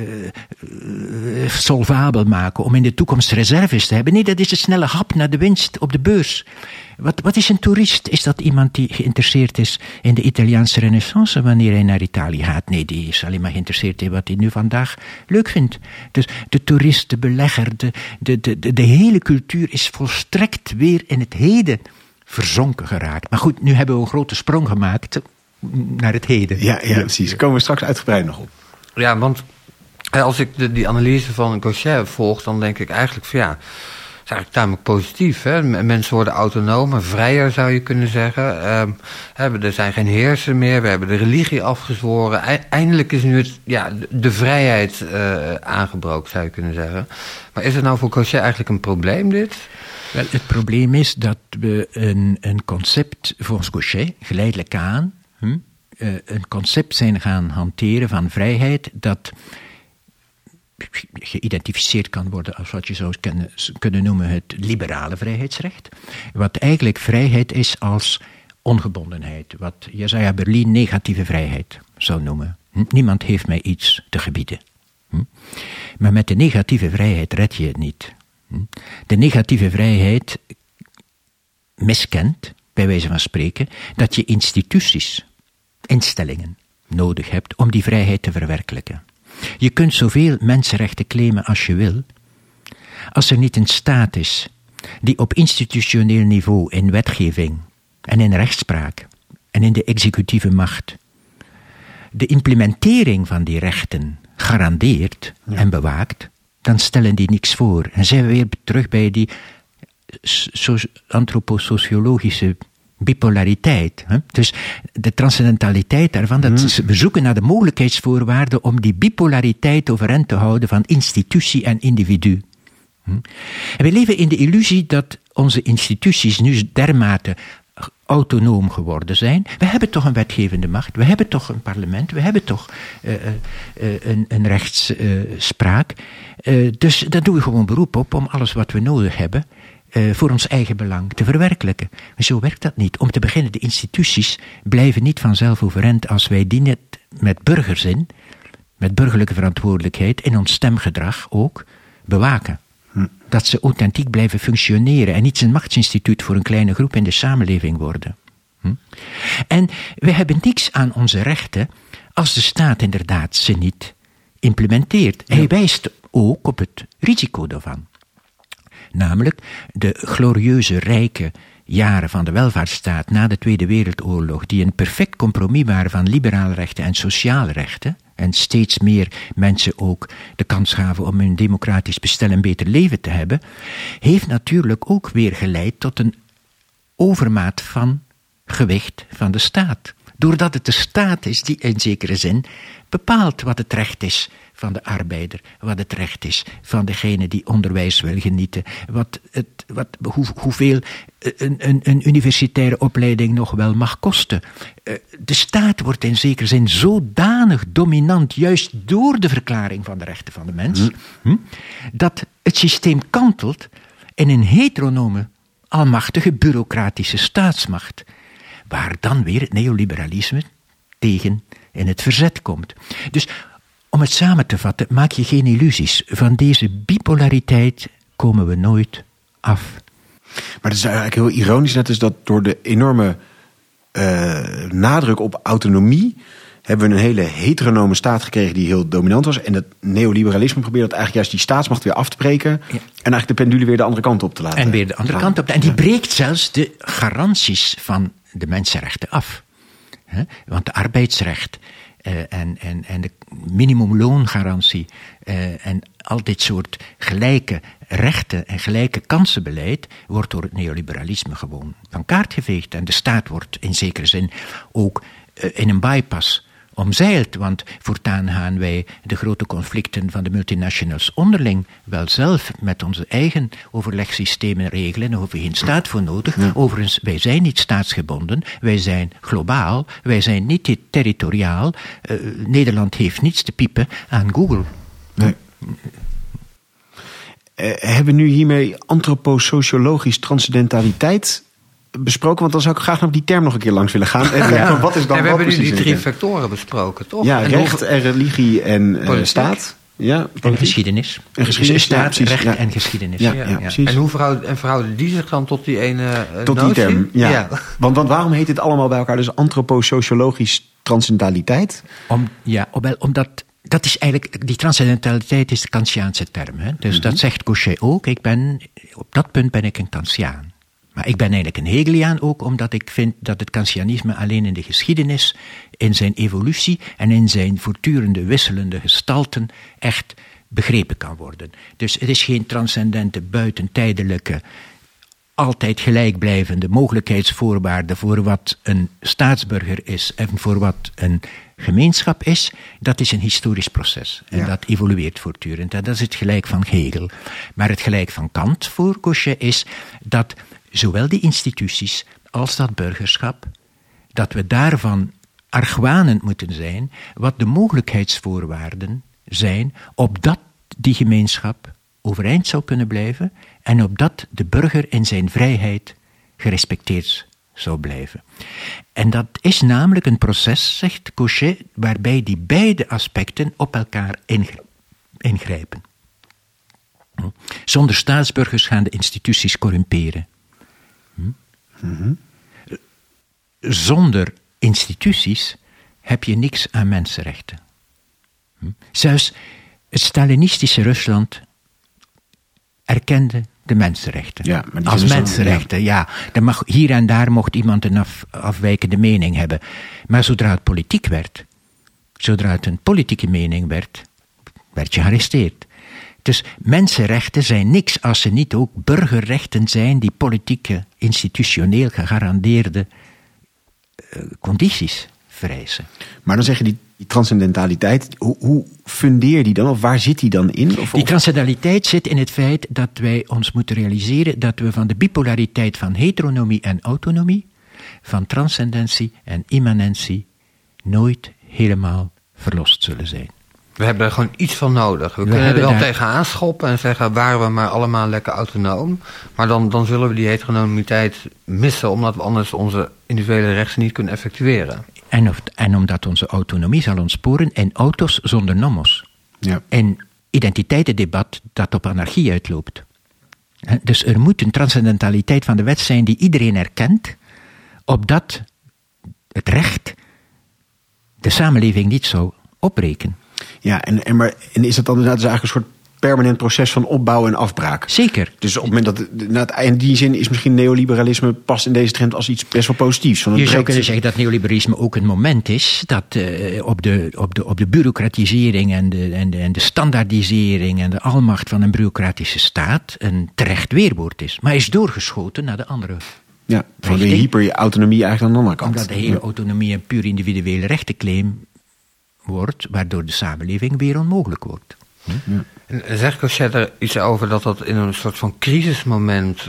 solvabel maken om in de toekomst reserves te hebben. Nee, dat is een snelle hap naar de winst op de beurs. Wat is een toerist? Is dat iemand die geïnteresseerd is in de Italiaanse Renaissance wanneer hij naar Italië gaat? Nee, die is alleen maar geïnteresseerd in wat hij nu vandaag leuk vindt. Dus de toerist, de belegger, de hele cultuur is volstrekt weer in het heden verzonken geraakt. Maar goed, nu hebben we een grote sprong gemaakt naar het heden. Ja, precies. Daar komen we straks uitgebreid nog op. Ja, want als ik die analyse van Gauchet volg, dan denk ik eigenlijk van ja, is eigenlijk tamelijk positief. Hè? Mensen worden autonomer, vrijer zou je kunnen zeggen. Er zijn geen heersen meer, we hebben de religie afgezworen. Eindelijk is nu de vrijheid aangebroken, zou je kunnen zeggen. Maar is het nou voor Gauchet eigenlijk een probleem, dit? Wel, het probleem is dat we een concept, volgens Gauchet, geleidelijk aan, een concept zijn gaan hanteren van vrijheid dat geïdentificeerd kan worden als wat je zou kunnen noemen het liberale vrijheidsrecht. Wat eigenlijk vrijheid is als ongebondenheid. Wat Jesaja Berlin negatieve vrijheid zou noemen. Niemand heeft mij iets te gebieden. Maar met de negatieve vrijheid red je het niet. De negatieve vrijheid miskent, bij wijze van spreken, dat je instituties, instellingen nodig hebt om die vrijheid te verwerkelijken. Je kunt zoveel mensenrechten claimen als je wil. Als er niet een staat is die op institutioneel niveau in wetgeving en in rechtspraak en in de executieve macht de implementering van die rechten garandeert en bewaakt, dan stellen die niks voor. En zijn we weer terug bij die antroposociologische bipolariteit. Hè? Dus de transcendentaliteit daarvan, we zoeken naar de mogelijkheidsvoorwaarden om die bipolariteit overeind te houden van institutie en individu. En we leven in de illusie dat onze instituties nu dermate autonoom geworden zijn. We hebben toch een wetgevende macht, we hebben toch een parlement, we hebben toch een rechtsspraak. Dus daar doen we gewoon beroep op om alles wat we nodig hebben voor ons eigen belang te verwerkelijken. Maar zo werkt dat niet. Om te beginnen, de instituties blijven niet vanzelf overeind als wij die net met burgerzin, met burgerlijke verantwoordelijkheid, in ons stemgedrag ook bewaken. Dat ze authentiek blijven functioneren en niet een machtsinstituut voor een kleine groep in de samenleving worden. En we hebben niks aan onze rechten als de staat inderdaad ze niet implementeert. Hij wijst ook op het risico daarvan. Namelijk de glorieuze, rijke jaren van de welvaartsstaat na de Tweede Wereldoorlog, die een perfect compromis waren van liberale rechten en sociale rechten, en steeds meer mensen ook de kans gaven om een democratisch bestel en beter leven te hebben, heeft natuurlijk ook weer geleid tot een overmaat van gewicht van de staat. Doordat het de staat is die in zekere zin bepaalt wat het recht is van de arbeider, wat het recht is van degene die onderwijs wil genieten, hoeveel een universitaire opleiding nog wel mag kosten. De staat wordt in zekere zin zodanig dominant, juist door de verklaring van de rechten van de mens, dat het systeem kantelt in een heteronome, almachtige, bureaucratische staatsmacht, waar dan weer het neoliberalisme tegen in het verzet komt. Dus om het samen te vatten, maak je geen illusies. Van deze bipolariteit komen we nooit af. Maar het is eigenlijk heel ironisch, net is dat door de enorme nadruk op autonomie hebben we een hele heteronome staat gekregen die heel dominant was. En dat neoliberalisme probeert dat eigenlijk juist die staatsmacht weer af te breken. Ja. En eigenlijk de pendule weer de andere kant op te laten. En weer de andere kant op. En die breekt zelfs de garanties van de mensenrechten af. Want de arbeidsrecht en de minimumloongarantie en al dit soort gelijke rechten en gelijke kansenbeleid wordt door het neoliberalisme gewoon van kaart geveegd. En de staat wordt in zekere zin ook in een bypass omzeild, want voortaan gaan wij de grote conflicten van de multinationals onderling wel zelf met onze eigen overlegsystemen regelen. Daar hoeven we geen staat voor nodig. Ja. Overigens, wij zijn niet staatsgebonden, wij zijn globaal, wij zijn niet territoriaal. Nederland heeft niets te piepen aan Google. Nee. Hebben we nu hiermee antroposociologisch transcendentaliteit besproken? Want dan zou ik graag nog die term nog een keer langs willen gaan. Ja. Wat is dan we hebben nu die 3 vectoren besproken, toch? Ja, recht en religie en staat. Ja, en geschiedenis. En geschiedenis, staat, recht en geschiedenis. Ja, precies. En hoe verhouden die zich dan tot die ene tot notie? Die term, ja. Want waarom heet dit allemaal bij elkaar? Dus antroposociologisch transcendentaliteit? Omdat dat is eigenlijk, die transcendentaliteit is de Kantiaanse term. Hè? Dus dat zegt Cochet ook. Op dat punt ben ik een Kantiaan. Maar ik ben eigenlijk een Hegeliaan ook, omdat ik vind dat het Kantianisme alleen in de geschiedenis, in zijn evolutie en in zijn voortdurende wisselende gestalten echt begrepen kan worden. Dus het is geen transcendente, buitentijdelijke, altijd gelijkblijvende mogelijkheidsvoorwaarde voor wat een staatsburger is en voor wat een gemeenschap is. Dat is een historisch proces en dat evolueert voortdurend. En dat is het gelijk van Hegel. Maar het gelijk van Kant voor Cochet is dat zowel die instituties als dat burgerschap, dat we daarvan argwanend moeten zijn wat de mogelijkheidsvoorwaarden zijn opdat die gemeenschap overeind zou kunnen blijven en opdat de burger in zijn vrijheid gerespecteerd zou blijven. En dat is namelijk een proces, zegt Cochet, waarbij die beide aspecten op elkaar ingrijpen. Zonder staatsburgers gaan de instituties corrumperen. Zonder instituties heb je niks aan mensenrechten. Zelfs het Stalinistische Rusland erkende de mensenrechten. Ja, maar als mensenrechten, hier en daar mocht iemand een afwijkende mening hebben. Maar zodra het politiek werd, zodra het een politieke mening werd je gearresteerd. Dus mensenrechten zijn niks als ze niet ook burgerrechten zijn die politieke, institutioneel gegarandeerde condities vereisen. Maar dan zeg je die transcendentaliteit, hoe fundeer die dan? Of waar zit die dan in? Die transcendentaliteit zit in het feit dat wij ons moeten realiseren dat we van de bipolariteit van heteronomie en autonomie, van transcendentie en immanentie, nooit helemaal verlost zullen zijn. We hebben er gewoon iets van nodig. We kunnen er wel tegenaan schoppen en zeggen, waren we maar allemaal lekker autonoom. Maar dan zullen we die heteronomiteit missen, omdat we anders onze individuele rechten niet kunnen effectueren. En omdat onze autonomie zal ontsporen in auto's zonder nomos. Ja. In identiteitendebat dat op anarchie uitloopt. Dus er moet een transcendentaliteit van de wet zijn die iedereen erkent, opdat het recht de samenleving niet zou opbreken. Ja, en is dat dan inderdaad eigenlijk een soort permanent proces van opbouw en afbraak? Zeker. Dus op het moment dat in die zin is misschien neoliberalisme past in deze trend als iets best wel positiefs. Je zou kunnen zeggen dat neoliberalisme ook een moment is dat op de bureaucratisering en de standaardisering en de almacht van een bureaucratische staat een terecht weerwoord is. Maar is doorgeschoten naar de andere. Ja, van de hyperautonomie eigenlijk aan de andere kant. Omdat de hele autonomie een puur individuele rechtenclaim wordt, waardoor de samenleving weer onmogelijk wordt. Ja. En zegt Cochet er iets over dat in een soort van crisismoment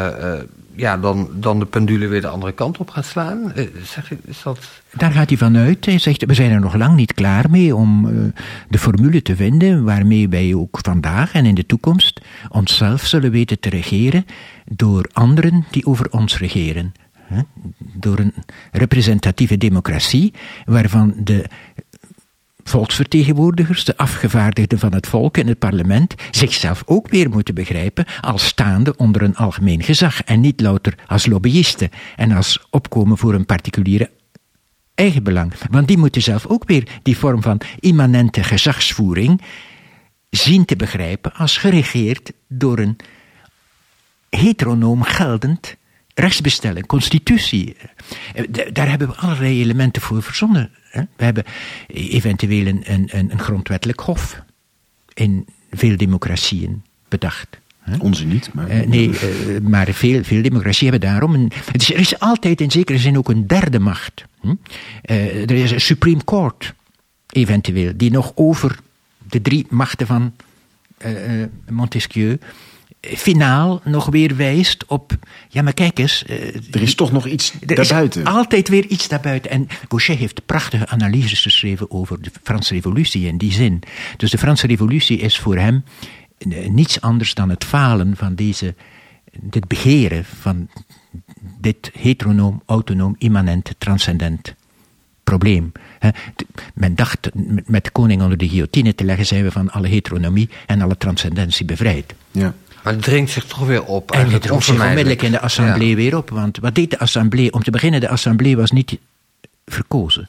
dan de pendule weer de andere kant op gaat slaan? Is dat... Daar gaat hij vanuit. Hij zegt, we zijn er nog lang niet klaar mee om de formule te vinden waarmee wij ook vandaag en in de toekomst onszelf zullen weten te regeren door anderen die over ons regeren. Door een representatieve democratie waarvan de volksvertegenwoordigers, de afgevaardigden van het volk in het parlement, zichzelf ook weer moeten begrijpen als staande onder een algemeen gezag en niet louter als lobbyisten en als opkomen voor een particuliere eigenbelang. Want die moeten zelf ook weer die vorm van immanente gezagsvoering zien te begrijpen als geregeerd door een heteronoom geldend rechtsbestelling, constitutie. Daar hebben we allerlei elementen voor verzonnen. We hebben eventueel een grondwettelijk hof in veel democratieën bedacht. Onze niet, maar... maar veel democratieën hebben daarom... er is altijd in zekere zin ook een derde macht. Er is een Supreme Court, eventueel, die nog over de 3 machten van Montesquieu finaal nog weer wijst op... Ja, maar kijk eens... er is toch nog iets daarbuiten. Er is altijd weer iets daarbuiten. En Gauchet heeft prachtige analyses geschreven over de Franse revolutie in die zin. Dus de Franse revolutie is voor hem niets anders dan het falen van dit begeren van dit heteronoom, autonoom, immanent, transcendent probleem. Men dacht met de koning onder de guillotine te leggen, zijn we van alle heteronomie en alle transcendentie bevrijd. Ja. Maar het dringt zich toch weer op. En het dringt zich onmiddellijk in de assemblée weer op. Want wat deed de assemblée? Om te beginnen, de assemblée was niet verkozen.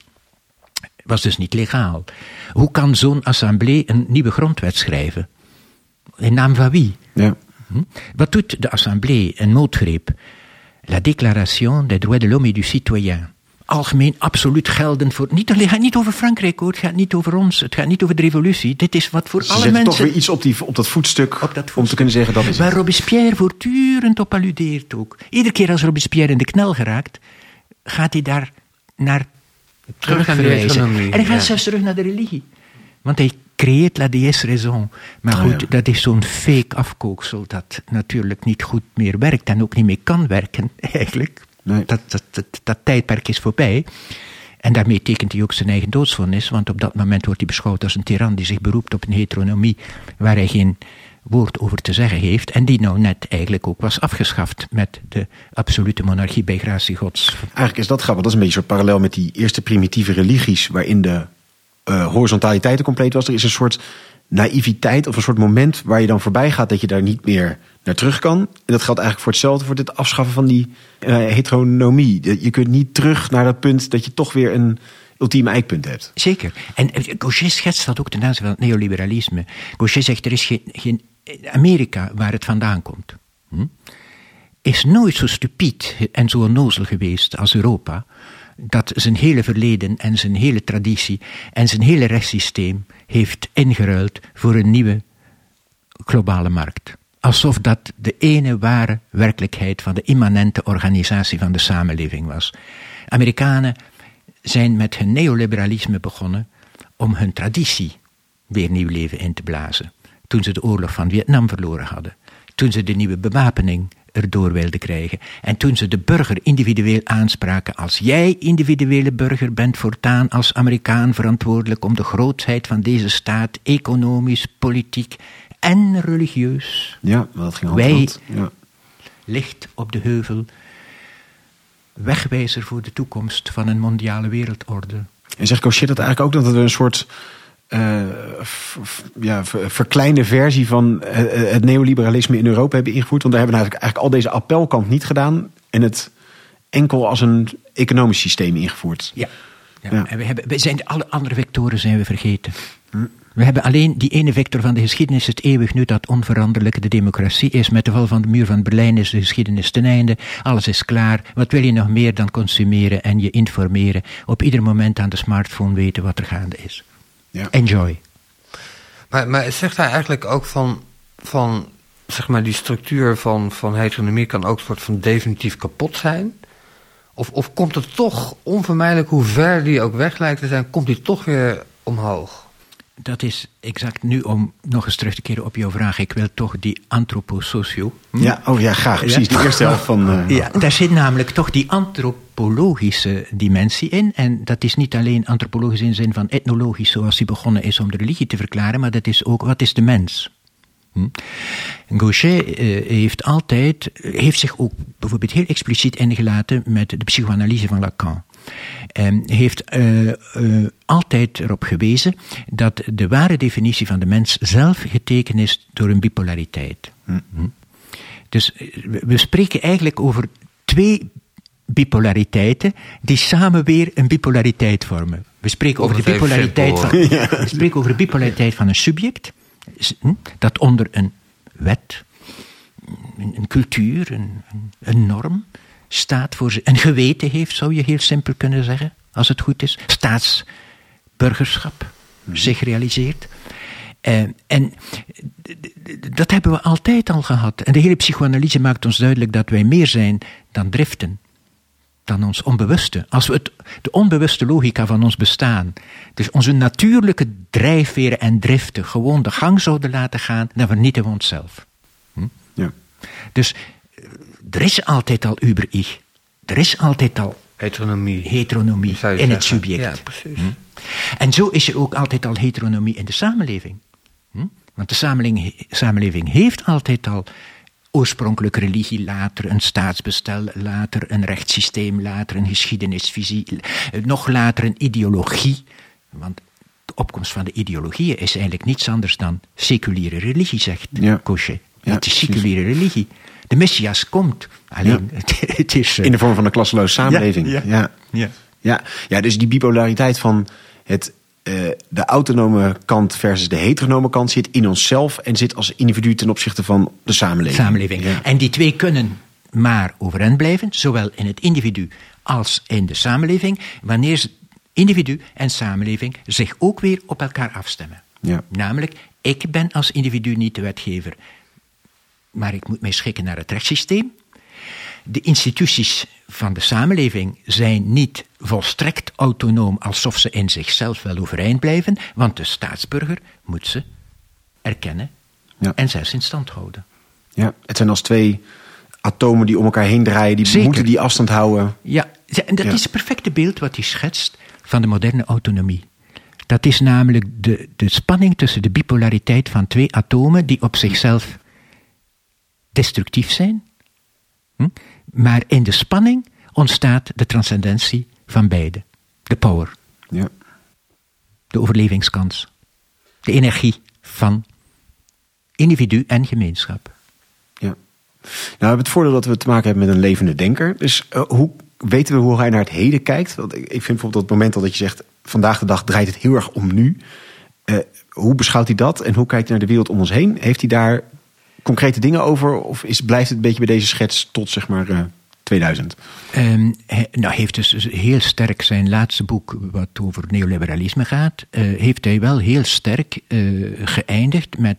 Was dus niet legaal. Hoe kan zo'n assemblée een nieuwe grondwet schrijven? In naam van wie? Ja. Wat doet de assemblée? Een noodgreep. La Déclaration des droits de l'homme et du citoyen. Algemeen, absoluut geldend voor... Het gaat niet over Frankrijk, hoor. Het gaat niet over ons. Het gaat niet over de revolutie. Dit is wat voor alle mensen... toch weer iets op dat voetstuk om te kunnen zeggen dat is waar het. Robespierre voortdurend op alludeert ook. Iedere keer als Robespierre in de knel geraakt, gaat hij daar naar terugverwijzen. En hij gaat zelfs terug naar de religie. Want hij creëert la déesse raison. Maar goed, dat is zo'n fake afkooksel dat natuurlijk niet goed meer werkt en ook niet meer kan werken, eigenlijk. Nee. Dat tijdperk is voorbij. En daarmee tekent hij ook zijn eigen doodsvonnis, want op dat moment wordt hij beschouwd als een tiran die zich beroept op een heteronomie waar hij geen woord over te zeggen heeft en die nou net eigenlijk ook was afgeschaft met de absolute monarchie bij gratie gods. Eigenlijk is dat grappig, dat is een beetje een soort parallel met die eerste primitieve religies waarin de horizontaliteit compleet was. Er is een soort naïviteit of een soort moment waar je dan voorbij gaat dat je daar niet meer naar terug kan. En dat geldt eigenlijk voor hetzelfde, voor dit afschaffen van die heteronomie. Je kunt niet terug naar dat punt dat je toch weer een ultieme eikpunt hebt. Zeker. En Gauchet schetst dat ook ten aanzien van het neoliberalisme. Gauchet zegt, er is geen Amerika waar het vandaan komt. Is nooit zo stupiet en zo onnozel geweest als Europa, dat zijn hele verleden en zijn hele traditie en zijn hele rechtssysteem heeft ingeruild voor een nieuwe globale markt. Alsof dat de ene ware werkelijkheid van de immanente organisatie van de samenleving was. Amerikanen zijn met hun neoliberalisme begonnen om hun traditie weer nieuw leven in te blazen. Toen ze de oorlog van Vietnam verloren hadden. Toen ze de nieuwe bewapening erdoor wilden krijgen. En toen ze de burger individueel aanspraken als jij, individuele burger, bent voortaan als Amerikaan verantwoordelijk om de grootheid van deze staat, economisch, politiek en religieus. Ja, dat ging hand in hand. Ja. Licht op de heuvel, wegwijzer voor de toekomst van een mondiale wereldorde. En zegt Gauchet dat eigenlijk ook, dat we een soort verkleinde versie van het neoliberalisme in Europa hebben ingevoerd? Want daar hebben we eigenlijk al deze appelkant niet gedaan en het enkel als een economisch systeem ingevoerd. Ja. En we zijn alle andere vectoren zijn we vergeten. We hebben alleen die ene vector van de geschiedenis, het eeuwig nu dat onveranderlijke, de democratie is. Met de val van de muur van Berlijn is de geschiedenis ten einde. Alles is klaar. Wat wil je nog meer dan consumeren en je informeren? Op ieder moment aan de smartphone weten wat er gaande is. Ja. Enjoy. Maar zegt hij eigenlijk ook van zeg maar die structuur van heteronomie kan ook een soort van definitief kapot zijn? Of komt het toch onvermijdelijk, hoe ver die ook weg lijkt te zijn, komt die toch weer omhoog? Dat is exact nu, om nog eens terug te keren op jouw vraag. Ik wil toch die antroposocio. Ja, graag. Precies, die eerste helft van... Ja, daar zit namelijk toch die antropologische dimensie in. En dat is niet alleen antropologisch in de zin van etnologisch, zoals hij begonnen is om de religie te verklaren, maar dat is ook, wat is de mens? Gauchet heeft zich ook bijvoorbeeld heel expliciet ingelaten met de psychoanalyse van Lacan. heeft altijd erop gewezen dat de ware definitie van de mens zelf getekend is door een bipolariteit. Dus we spreken eigenlijk over 2 bipolariteiten die samen weer een bipolariteit vormen. We spreken over de bipolariteit van een subject, dat onder een wet, een cultuur, een norm staat voor een geweten heeft, zou je heel simpel kunnen zeggen, als het goed is. Staatsburgerschap zich realiseert. En dat hebben we altijd al gehad. En de hele psychoanalyse maakt ons duidelijk dat wij meer zijn dan driften, dan ons onbewuste. Als we de onbewuste logica van ons bestaan, dus onze natuurlijke drijfveren en driften, gewoon de gang zouden laten gaan, dan vernietigen we onszelf. Ja. Dus er is altijd al Über-Ich. Er is altijd al heteronomie in het subject. Ja, precies. En zo is er ook altijd al heteronomie in de samenleving. Want de samenleving heeft altijd al oorspronkelijk religie, later een staatsbestel, later een rechtssysteem, later een geschiedenisvisie, nog later een ideologie. Want de opkomst van de ideologieën is eigenlijk niets anders dan seculiere religie, zegt Cauchet. Ja, het is seculiere religie. De Messias komt. Alleen, het is... in de vorm van een klasseloze samenleving. Ja, dus die bipolariteit van de autonome kant versus de heteronome kant zit in onszelf en zit als individu ten opzichte van de samenleving. Ja. En die 2 kunnen maar overeind blijven, zowel in het individu als in de samenleving, wanneer individu en samenleving zich ook weer op elkaar afstemmen. Ja. Namelijk, ik ben als individu niet de wetgever, maar ik moet mij schikken naar het rechtssysteem. De instituties van de samenleving zijn niet volstrekt autonoom, alsof ze in zichzelf wel overeind blijven, want de staatsburger moet ze erkennen en zelfs in stand houden. Ja, het zijn als 2 atomen die om elkaar heen draaien, die moeten die afstand houden. Ja, en dat is het perfecte beeld wat hij schetst van de moderne autonomie. Dat is namelijk de spanning tussen de bipolariteit van 2 atomen die op zichzelf destructief zijn. Maar in de spanning ontstaat de transcendentie van beide. De power. Ja. De overlevingskans. De energie van individu en gemeenschap. Ja. Nou, we hebben het voordeel dat we te maken hebben met een levende denker. Dus hoe weten we hoe hij naar het heden kijkt? Want ik vind bijvoorbeeld dat moment al dat je zegt, vandaag de dag draait het heel erg om nu. Hoe beschouwt hij dat en hoe kijkt hij naar de wereld om ons heen? Heeft hij daar concrete dingen over? Of blijft het een beetje bij deze schets tot zeg maar 2000? Hij heeft dus heel sterk zijn laatste boek, wat over neoliberalisme gaat, heeft hij wel heel sterk geëindigd met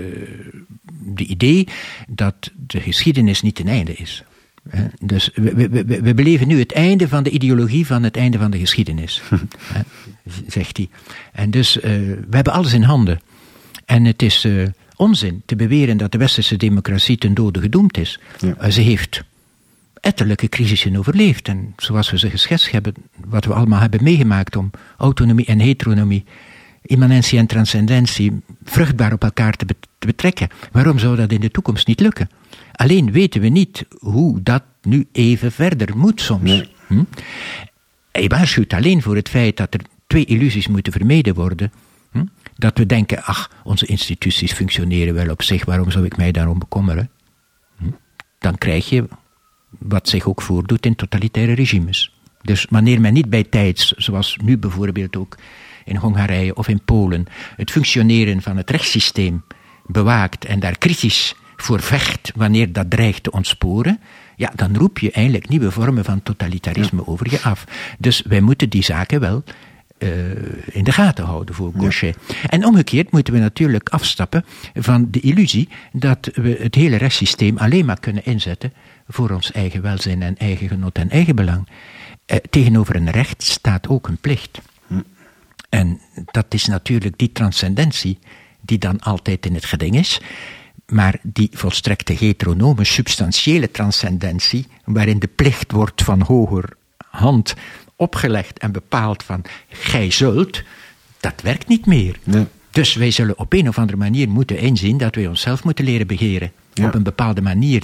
de idee dat de geschiedenis niet ten einde is. Dus we beleven nu het einde van de ideologie van het einde van de geschiedenis, zegt hij. En dus we hebben alles in handen. En het is onzin te beweren dat de westerse democratie ten dode gedoemd is. Ja. Ze heeft ettelijke crisissen overleefd. En zoals we ze geschetst hebben, wat we allemaal hebben meegemaakt om autonomie en heteronomie, immanentie en transcendentie vruchtbaar op elkaar te betrekken. Waarom zou dat in de toekomst niet lukken? Alleen weten we niet hoe dat nu even verder moet soms. Nee. Hij waarschuwt alleen voor het feit dat er 2 illusies moeten vermeden worden. Dat we denken, onze instituties functioneren wel op zich, waarom zou ik mij daarom bekommeren? Dan krijg je wat zich ook voordoet in totalitaire regimes. Dus wanneer men niet bij tijds, zoals nu bijvoorbeeld ook in Hongarije of in Polen, het functioneren van het rechtssysteem bewaakt en daar kritisch voor vecht wanneer dat dreigt te ontsporen, ja, dan roep je eigenlijk nieuwe vormen van totalitarisme over je af. Dus wij moeten die zaken wel in de gaten houden voor Cauchet. Ja. En omgekeerd moeten we natuurlijk afstappen van de illusie dat we het hele rechtssysteem alleen maar kunnen inzetten voor ons eigen welzijn en eigen genot en eigen belang. Tegenover een recht staat ook een plicht. En dat is natuurlijk die transcendentie die dan altijd in het geding is, maar die volstrekte heteronome, substantiële transcendentie, waarin de plicht wordt van hoger hand opgelegd en bepaald van gij zult, dat werkt niet meer. Nee. Dus wij zullen op een of andere manier moeten inzien dat wij onszelf moeten leren beheren. Ja. Op een bepaalde manier die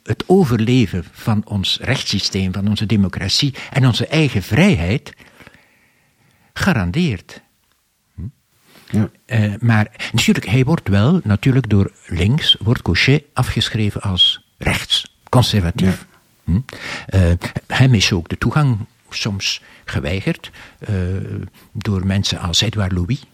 het overleven van ons rechtssysteem, van onze democratie en onze eigen vrijheid garandeert. Ja. Maar natuurlijk, hij wordt door links, wordt Cochet afgeschreven als rechts, conservatief. Ja. Hem is ook de toegang soms geweigerd door mensen als Edouard Louis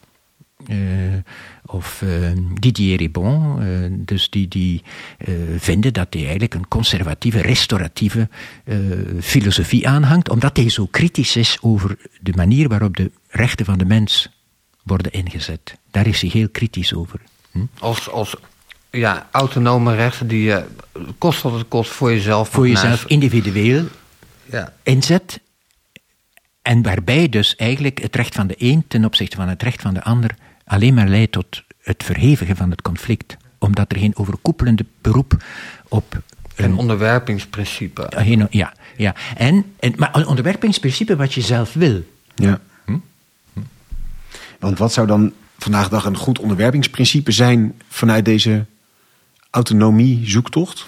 of Didier Ribon, dus die vinden dat hij eigenlijk een conservatieve, restauratieve filosofie aanhangt, omdat hij zo kritisch is over de manier waarop de rechten van de mens worden ingezet. Daar is hij heel kritisch over. Als autonome rechten die je kost wat het kost voor jezelf. Voor jezelf individueel inzet. En waarbij dus eigenlijk het recht van de een ten opzichte van het recht van de ander alleen maar leidt tot het verhevigen van het conflict. Omdat er geen overkoepelende beroep op een onderwerpingsprincipe. Ja. Maar een onderwerpingsprincipe wat je zelf wil. Ja. Want wat zou dan vandaag de dag een goed onderwerpingsprincipe zijn vanuit deze autonomie-zoektocht?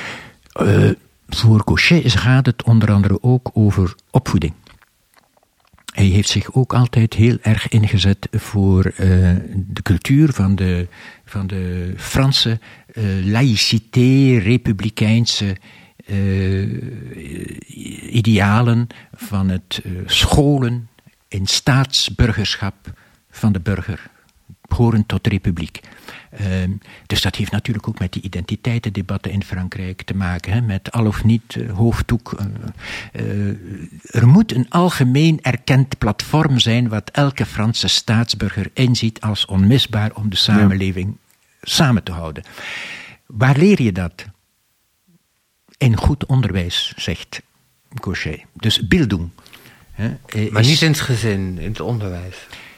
Voor Cochet gaat het onder andere ook over opvoeding. Hij heeft zich ook altijd heel erg ingezet voor de cultuur van de Franse laïcité, republikeinse idealen, van het scholen in staatsburgerschap van de burger, horend tot de republiek. Dus dat heeft natuurlijk ook met die identiteitendebatten in Frankrijk te maken, hè, met al of niet hoofddoek. Er moet een algemeen erkend platform zijn wat elke Franse staatsburger inziet als onmisbaar om de samenleving samen te houden. Waar leer je dat? In goed onderwijs, zegt Cochet. Dus bildung. Maar niet in het gezin, in het onderwijs.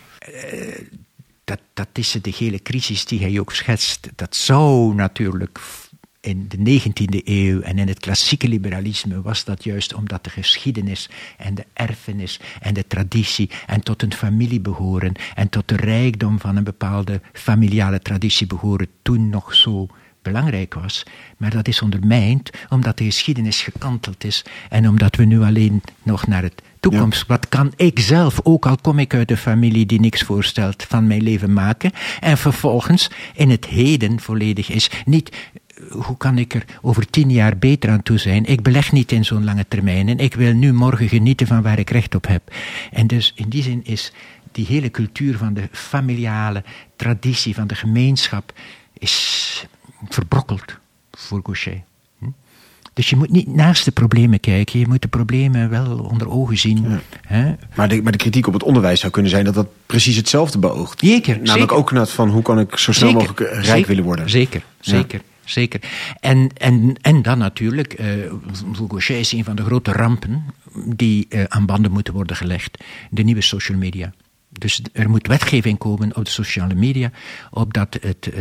Dat is de hele crisis die hij ook schetst. Dat zou natuurlijk in de 19e eeuw en in het klassieke liberalisme was dat juist omdat de geschiedenis en de erfenis en de traditie en tot een familie behoren en tot de rijkdom van een bepaalde familiale traditie behoren toen nog zo belangrijk was. Maar dat is ondermijnd omdat de geschiedenis gekanteld is en omdat we nu alleen nog naar het toekomst. Ja. Wat kan ik zelf, ook al kom ik uit een familie die niks voorstelt, van mijn leven maken en vervolgens in het heden volledig is. Niet, hoe kan ik er over 10 jaar beter aan toe zijn? Ik beleg niet in zo'n lange termijn en ik wil nu morgen genieten van waar ik recht op heb. En dus in die zin is die hele cultuur van de familiale traditie, van de gemeenschap, is verbrokkeld voor Cochet. Dus je moet niet naast de problemen kijken, je moet de problemen wel onder ogen zien. Ja. Hè? Maar de kritiek op het onderwijs zou kunnen zijn dat dat precies hetzelfde beoogt. Zeker. Namelijk ook naar van hoe kan ik zo snel mogelijk rijk willen worden. Zeker. En dan natuurlijk, voor Cochet is een van de grote rampen die aan banden moeten worden gelegd, de nieuwe social media. Dus er moet wetgeving komen op de sociale media, opdat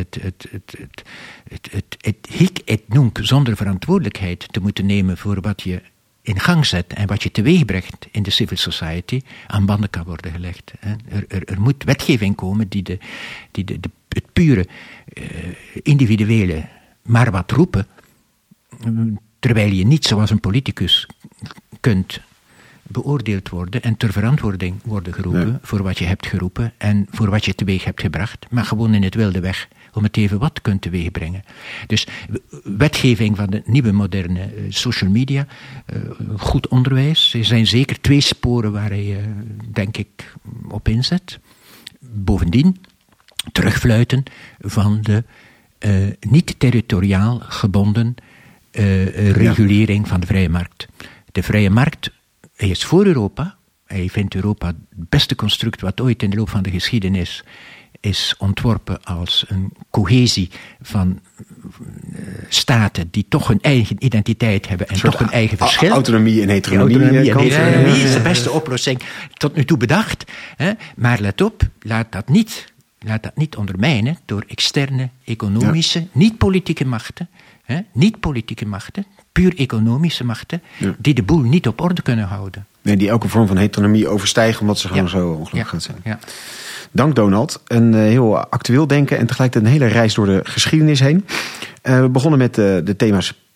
het nunc zonder verantwoordelijkheid te moeten nemen voor wat je in gang zet en wat je teweeg brengt in de civil society, aan banden kan worden gelegd. Er moet wetgeving komen die het pure individuele maar wat roepen, terwijl je niet zoals een politicus kunt beoordeeld worden en ter verantwoording worden geroepen voor wat je hebt geroepen en voor wat je teweeg hebt gebracht, maar gewoon in het wilde weg om het even wat kunt teweeg brengen. Dus wetgeving van de nieuwe moderne social media, goed onderwijs, er zijn zeker 2 sporen waar hij, denk ik, op inzet. Bovendien, terugfluiten van de niet territoriaal gebonden regulering van de vrije markt. De vrije markt, hij is voor Europa. Hij vindt Europa het beste construct wat ooit in de loop van de geschiedenis is ontworpen als een cohesie van staten die toch hun eigen identiteit hebben en toch hun eigen verschil. Autonomie en heteronomie. Autonomie is de beste oplossing tot nu toe bedacht. Hè? Maar let op, laat dat niet ondermijnen door externe, economische, niet politieke machten. Niet politieke machten, puur economische machten, die de boel niet op orde kunnen houden. Nee, die elke vorm van heteronomie overstijgen, omdat ze gewoon zo ongelukkig gaan zijn. Ja. Dank Donald. Een heel actueel denken en tegelijkertijd een hele reis door de geschiedenis heen. We begonnen met de thema's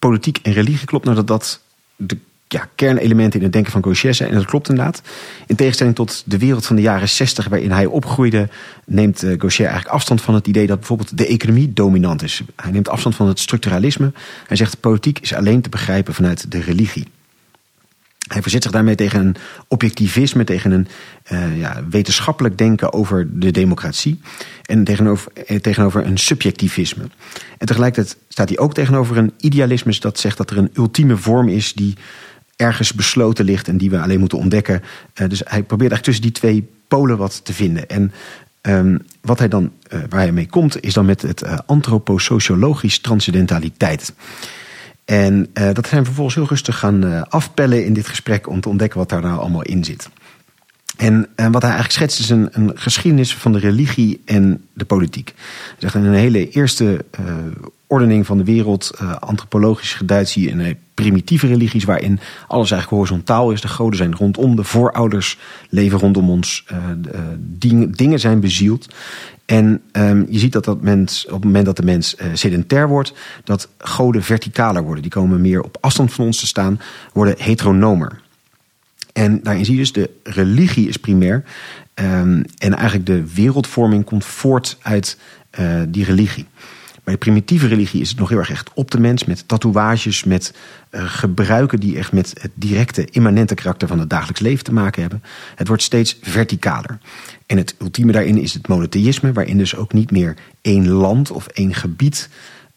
politiek en religie klopt, nou dat de kernelementen in het denken van Gaucher zijn. En dat klopt inderdaad. In tegenstelling tot de wereld van de jaren 60 waarin hij opgroeide, neemt Gaucher eigenlijk afstand van het idee dat bijvoorbeeld de economie dominant is. Hij neemt afstand van het structuralisme. Hij zegt, politiek is alleen te begrijpen vanuit de religie. Hij verzet zich daarmee tegen een objectivisme, tegen een wetenschappelijk denken over de democratie. En tegenover een subjectivisme. En tegelijkertijd staat hij ook tegenover een idealisme dat zegt dat er een ultieme vorm is die ergens besloten ligt en die we alleen moeten ontdekken. Dus hij probeert eigenlijk tussen die twee polen wat te vinden. En wat hij dan, waar hij mee komt, is dan met het antroposociologisch transcendentaliteit. En dat zijn we vervolgens heel rustig gaan afpellen in dit gesprek om te ontdekken wat daar nou allemaal in zit. En wat hij eigenlijk schetst is een geschiedenis van de religie en de politiek. Hij zegt in een hele eerste ordening van de wereld, antropologisch geduid, zie je een primitieve religies waarin alles eigenlijk horizontaal is. De goden zijn rondom, de voorouders leven rondom ons, dingen zijn bezield. En je ziet dat op het moment dat de mens sedentair wordt, dat goden verticaler worden. Die komen meer op afstand van ons te staan, worden heteronomer. En daarin zie je dus, de religie is primair. En eigenlijk de wereldvorming komt voort uit die religie. Bij de primitieve religie is het nog heel erg echt op de mens, met tatoeages, met gebruiken die echt met het directe, immanente karakter van het dagelijks leven te maken hebben. Het wordt steeds verticaler. En het ultieme daarin is het monotheïsme, waarin dus ook niet meer één land of één gebied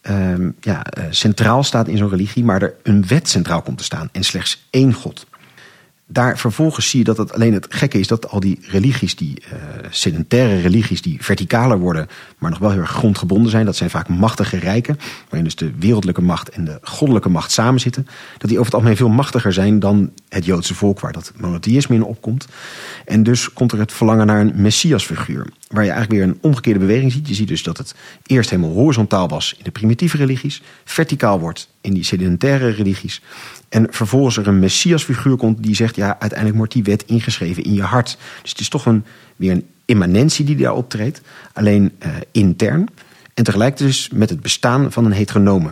centraal staat in zo'n religie, maar er een wet centraal komt te staan en slechts één God. Daar vervolgens zie je dat het alleen het gekke is dat al die religies, die sedentaire religies die verticaler worden, maar nog wel heel erg grondgebonden zijn, dat zijn vaak machtige rijken, waarin dus de wereldlijke macht en de goddelijke macht samenzitten, dat die over het algemeen veel machtiger zijn dan het Joodse volk waar dat monotheïsme in opkomt. En dus komt er het verlangen naar een messiasfiguur, waar je eigenlijk weer een omgekeerde beweging ziet. Je ziet dus dat het eerst helemaal horizontaal was in de primitieve religies, verticaal wordt in die sedentaire religies. En vervolgens er een messiasfiguur komt die zegt, ja, uiteindelijk wordt die wet ingeschreven in je hart. Dus het is toch weer een immanentie die daar optreedt, alleen intern. En tegelijkertijd dus met het bestaan van een heteronome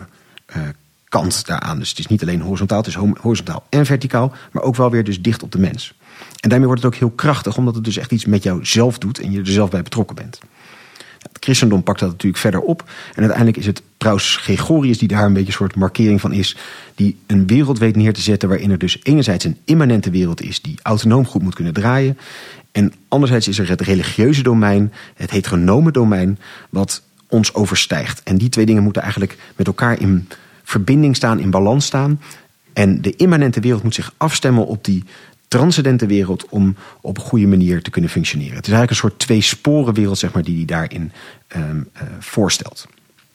kant daaraan. Dus het is niet alleen horizontaal, het is horizontaal en verticaal, maar ook wel weer dus dicht op de mens. En daarmee wordt het ook heel krachtig, omdat het dus echt iets met jou zelf doet en je er zelf bij betrokken bent. Het christendom pakt dat natuurlijk verder op. En uiteindelijk is het Paus Gregorius die daar een beetje een soort markering van is, die een wereld weet neer te zetten waarin er dus enerzijds een immanente wereld is die autonoom goed moet kunnen draaien. En anderzijds is er het religieuze domein, het heteronome domein, wat ons overstijgt. En die twee dingen moeten eigenlijk met elkaar in verbinding staan, in balans staan. En de immanente wereld moet zich afstemmen op die transcendente wereld om op een goede manier te kunnen functioneren. Het is eigenlijk een soort tweesporenwereld, zeg maar, die hij daarin voorstelt.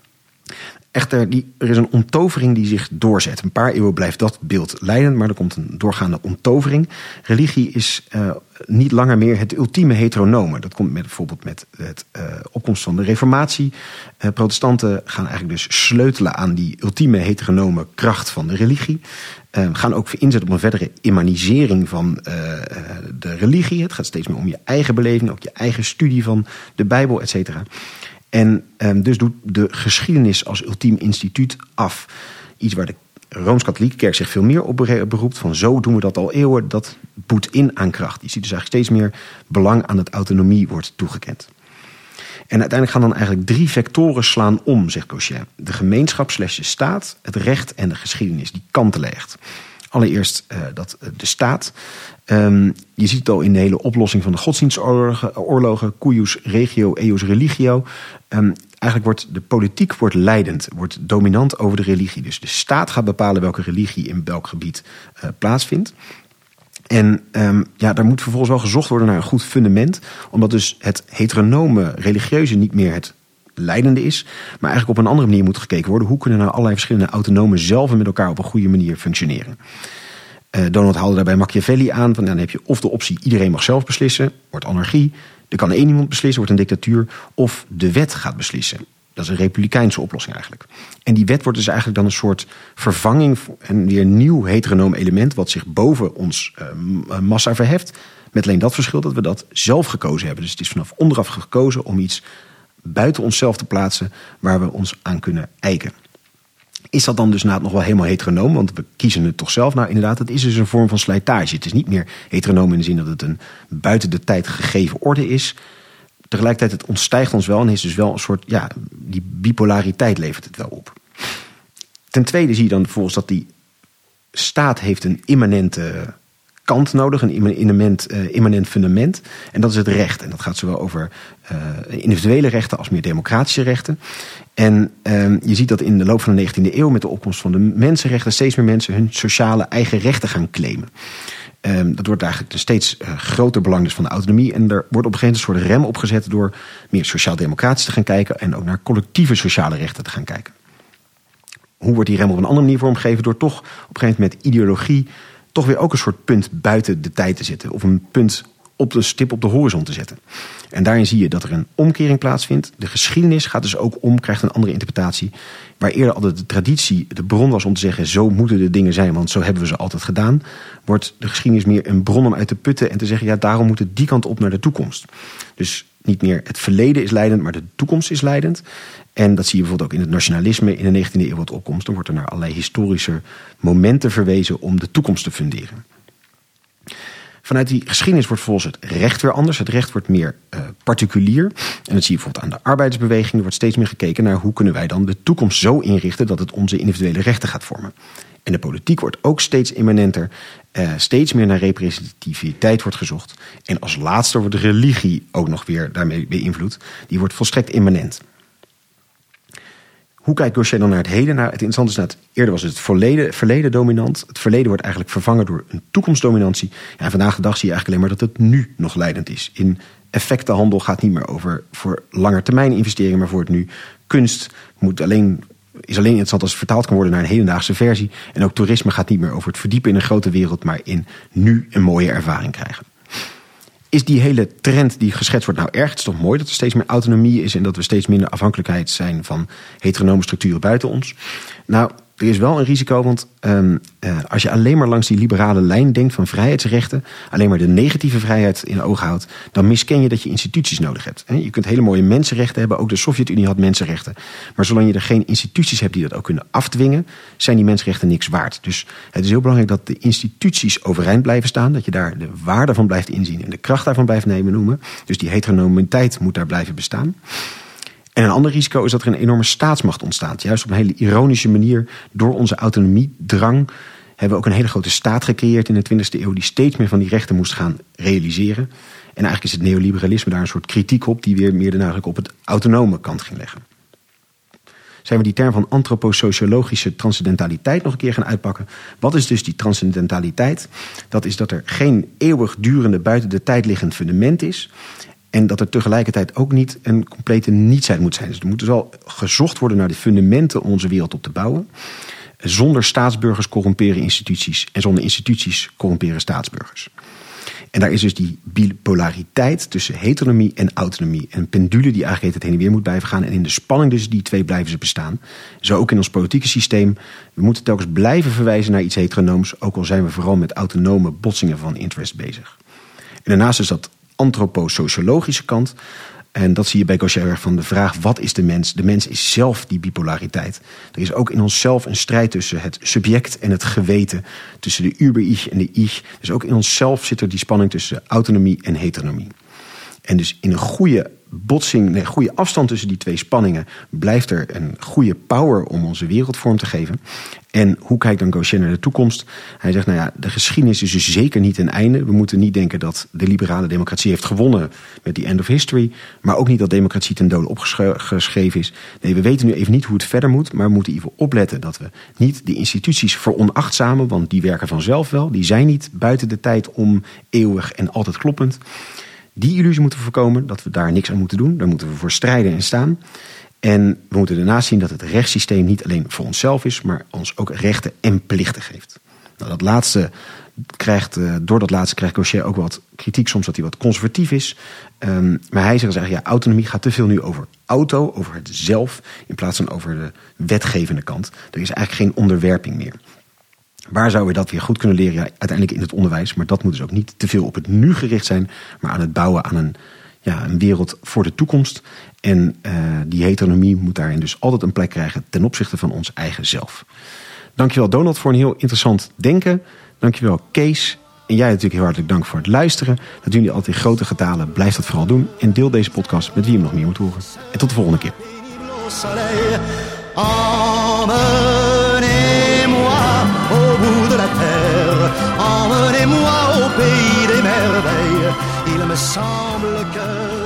Echter, er is een onttovering die zich doorzet. Een paar eeuwen blijft dat beeld leidend, maar er komt een doorgaande onttovering. Religie is niet langer meer het ultieme heteronome. Dat komt bijvoorbeeld met het opkomst van de Reformatie. Protestanten gaan eigenlijk dus sleutelen aan die ultieme heteronome kracht van de religie. Gaan ook inzetten op een verdere immanisering van de religie. Het gaat steeds meer om je eigen beleving, ook je eigen studie van de Bijbel, et cetera. En dus doet de geschiedenis als ultiem instituut af. Iets waar de Rooms-Katholieke Kerk zich veel meer op beroept. Van zo doen we dat al eeuwen. Dat boet in aan kracht. Je ziet dus eigenlijk steeds meer belang aan het autonomie wordt toegekend. En uiteindelijk gaan dan eigenlijk 3 vectoren slaan om, zegt Gaucher. De gemeenschap / de staat, het recht en de geschiedenis. Die kantelen echt. Allereerst de staat. Je ziet het al in de hele oplossing van de godsdienstoorlogen. Cuius regio, eius religio. Eigenlijk wordt de politiek leidend, wordt dominant over de religie. Dus de staat gaat bepalen welke religie in welk gebied plaatsvindt. En daar moet vervolgens wel gezocht worden naar een goed fundament. Omdat dus het heteronome religieuze niet meer het leidende is. Maar eigenlijk op een andere manier moet gekeken worden. Hoe kunnen nou allerlei verschillende autonomen zelf met elkaar op een goede manier functioneren. Donald haalde daarbij Machiavelli aan. Van, dan heb je of de optie iedereen mag zelf beslissen. Wordt anarchie. Er kan één iemand beslissen, wordt een dictatuur. Of de wet gaat beslissen. Dat is een republikeinse oplossing eigenlijk. En die wet wordt dus eigenlijk dan een soort vervanging en weer een nieuw heteronoom element wat zich boven ons massa verheft. Met alleen dat verschil dat we dat zelf gekozen hebben. Dus het is vanaf onderaf gekozen om iets buiten onszelf te plaatsen waar we ons aan kunnen eiken. Is dat dan dus nog wel helemaal heteronoom? Want we kiezen het toch zelf? Nou, inderdaad, het is dus een vorm van slijtage. Het is niet meer heteronoom in de zin dat het een buiten de tijd gegeven orde is. Tegelijkertijd, het ontstijgt ons wel en is dus wel een soort, die bipolariteit levert het wel op. Ten tweede zie je dan vervolgens dat die staat heeft een immanente kant nodig, een immanent fundament. En dat is het recht. En dat gaat zowel over individuele rechten als meer democratische rechten. En je ziet dat in de loop van de 19e eeuw met de opkomst van de mensenrechten steeds meer mensen hun sociale eigen rechten gaan claimen. Dat wordt eigenlijk een steeds groter belang dus van de autonomie. En er wordt op een gegeven moment een soort rem opgezet door meer sociaal-democratisch te gaan kijken en ook naar collectieve sociale rechten te gaan kijken. Hoe wordt die rem op een andere manier vormgegeven? Door toch op een gegeven moment met ideologie toch weer ook een soort punt buiten de tijd te zetten. Of een punt op de stip op de horizon te zetten. En daarin zie je dat er een omkering plaatsvindt. De geschiedenis gaat dus ook om, krijgt een andere interpretatie. Waar eerder altijd de traditie de bron was om te zeggen, zo moeten de dingen zijn, want zo hebben we ze altijd gedaan. Wordt de geschiedenis meer een bron om uit te putten en te zeggen, daarom moet het die kant op naar de toekomst. Dus niet meer het verleden is leidend, maar de toekomst is leidend. En dat zie je bijvoorbeeld ook in het nationalisme in de 19e eeuw wat opkomst. Dan wordt er naar allerlei historische momenten verwezen om de toekomst te funderen. Vanuit die geschiedenis wordt volgens het recht weer anders. Het recht wordt meer particulier. En dat zie je bijvoorbeeld aan de arbeidersbeweging. Er wordt steeds meer gekeken naar hoe kunnen wij dan de toekomst zo inrichten dat het onze individuele rechten gaat vormen. En de politiek wordt ook steeds immanenter. Steeds meer naar representativiteit wordt gezocht. En als laatste wordt de religie ook nog weer daarmee beïnvloed. Die wordt volstrekt immanent. Hoe kijkt Gauchet dan naar het heden? Nou, het interessante is dat eerder was het verleden dominant. Het verleden wordt eigenlijk vervangen door een toekomstdominantie. Ja, en vandaag de dag zie je eigenlijk alleen maar dat het nu nog leidend is. In effectenhandel gaat niet meer over voor langetermijn investeringen, maar voor het nu. Kunst is alleen interessant als het vertaald kan worden naar een hedendaagse versie. En ook toerisme gaat niet meer over het verdiepen in een grote wereld, maar in nu een mooie ervaring krijgen. Is die hele trend die geschetst wordt nou erg? Het is toch mooi dat er steeds meer autonomie is en dat we steeds minder afhankelijkheid zijn van heteronome structuren buiten ons? Nou, er is wel een risico, want als je alleen maar langs die liberale lijn denkt van vrijheidsrechten, alleen maar de negatieve vrijheid in oog houdt, dan misken je dat je instituties nodig hebt. Je kunt hele mooie mensenrechten hebben, ook de Sovjet-Unie had mensenrechten. Maar zolang je er geen instituties hebt die dat ook kunnen afdwingen, zijn die mensenrechten niks waard. Dus het is heel belangrijk dat de instituties overeind blijven staan, dat je daar de waarde van blijft inzien en de kracht daarvan blijft noemen. Dus die heteronomiteit moet daar blijven bestaan. En een ander risico is dat er een enorme staatsmacht ontstaat. Juist op een hele ironische manier, door onze autonomiedrang, hebben we ook een hele grote staat gecreëerd in de 20e eeuw die steeds meer van die rechten moest gaan realiseren. En eigenlijk is het neoliberalisme daar een soort kritiek op die weer meer de nadruk op het autonome kant ging leggen. Zijn we die term van antroposociologische transcendentaliteit nog een keer gaan uitpakken. Wat is dus die transcendentaliteit? Dat is dat er geen eeuwigdurende buiten de tijd liggend fundament is. En dat er tegelijkertijd ook niet een complete nietsheid moet zijn. Dus er moet dus wel gezocht worden naar de fundamenten om onze wereld op te bouwen. Zonder staatsburgers corromperen instituties. En zonder instituties corromperen staatsburgers. En daar is dus die bipolariteit tussen heteronomie en autonomie. Een pendule die eigenlijk het heen en weer moet blijven gaan. En in de spanning tussen die twee blijven ze bestaan. Zo ook in ons politieke systeem. We moeten telkens blijven verwijzen naar iets heteronooms. Ook al zijn we vooral met autonome botsingen van interest bezig. En daarnaast is dat antroposociologische kant. En dat zie je bij Gauchet van de vraag, wat is de mens? De mens is zelf die bipolariteit. Er is ook in onszelf een strijd tussen het subject en het geweten. Tussen de Über-Ich en de Ich. Dus ook in onszelf zit er die spanning tussen autonomie en heteronomie. En dus in een goede goede afstand tussen die twee spanningen blijft er een goede power om onze wereld vorm te geven. En hoe kijkt dan Gauchet naar de toekomst? Hij zegt, de geschiedenis is dus zeker niet een einde. We moeten niet denken dat de liberale democratie heeft gewonnen met die end of history. Maar ook niet dat democratie ten dode opgeschreven is. Nee, we weten nu even niet hoe het verder moet. Maar we moeten in ieder geval opletten dat we niet de instituties veronachtzamen. Want die werken vanzelf wel. Die zijn niet buiten de tijd om eeuwig en altijd kloppend. Die illusie moeten we voorkomen, dat we daar niks aan moeten doen. Daar moeten we voor strijden en staan. En we moeten daarnaast zien dat het rechtssysteem niet alleen voor onszelf is, maar ons ook rechten en plichten geeft. Nou, door dat laatste krijgt Gauchet ook wat kritiek, soms dat hij wat conservatief is. Maar hij zegt eigenlijk, autonomie gaat te veel nu over over het zelf, in plaats van over de wetgevende kant. Er is eigenlijk geen onderwerping meer. Waar zouden we dat weer goed kunnen leren? Ja, uiteindelijk in het onderwijs. Maar dat moet dus ook niet te veel op het nu gericht zijn. Maar aan het bouwen aan een een wereld voor de toekomst. En die heteronomie moet daarin dus altijd een plek krijgen ten opzichte van ons eigen zelf. Dankjewel Donald voor een heel interessant denken. Dankjewel Kees. En jij natuurlijk heel hartelijk dank voor het luisteren. Dat doen jullie altijd in grote getalen. Blijf dat vooral doen. En deel deze podcast met wie je hem nog meer moet horen. En tot de volgende keer. Emmenez-moi au bout de la terre, emmenez-moi au pays des merveilles. Il me semble que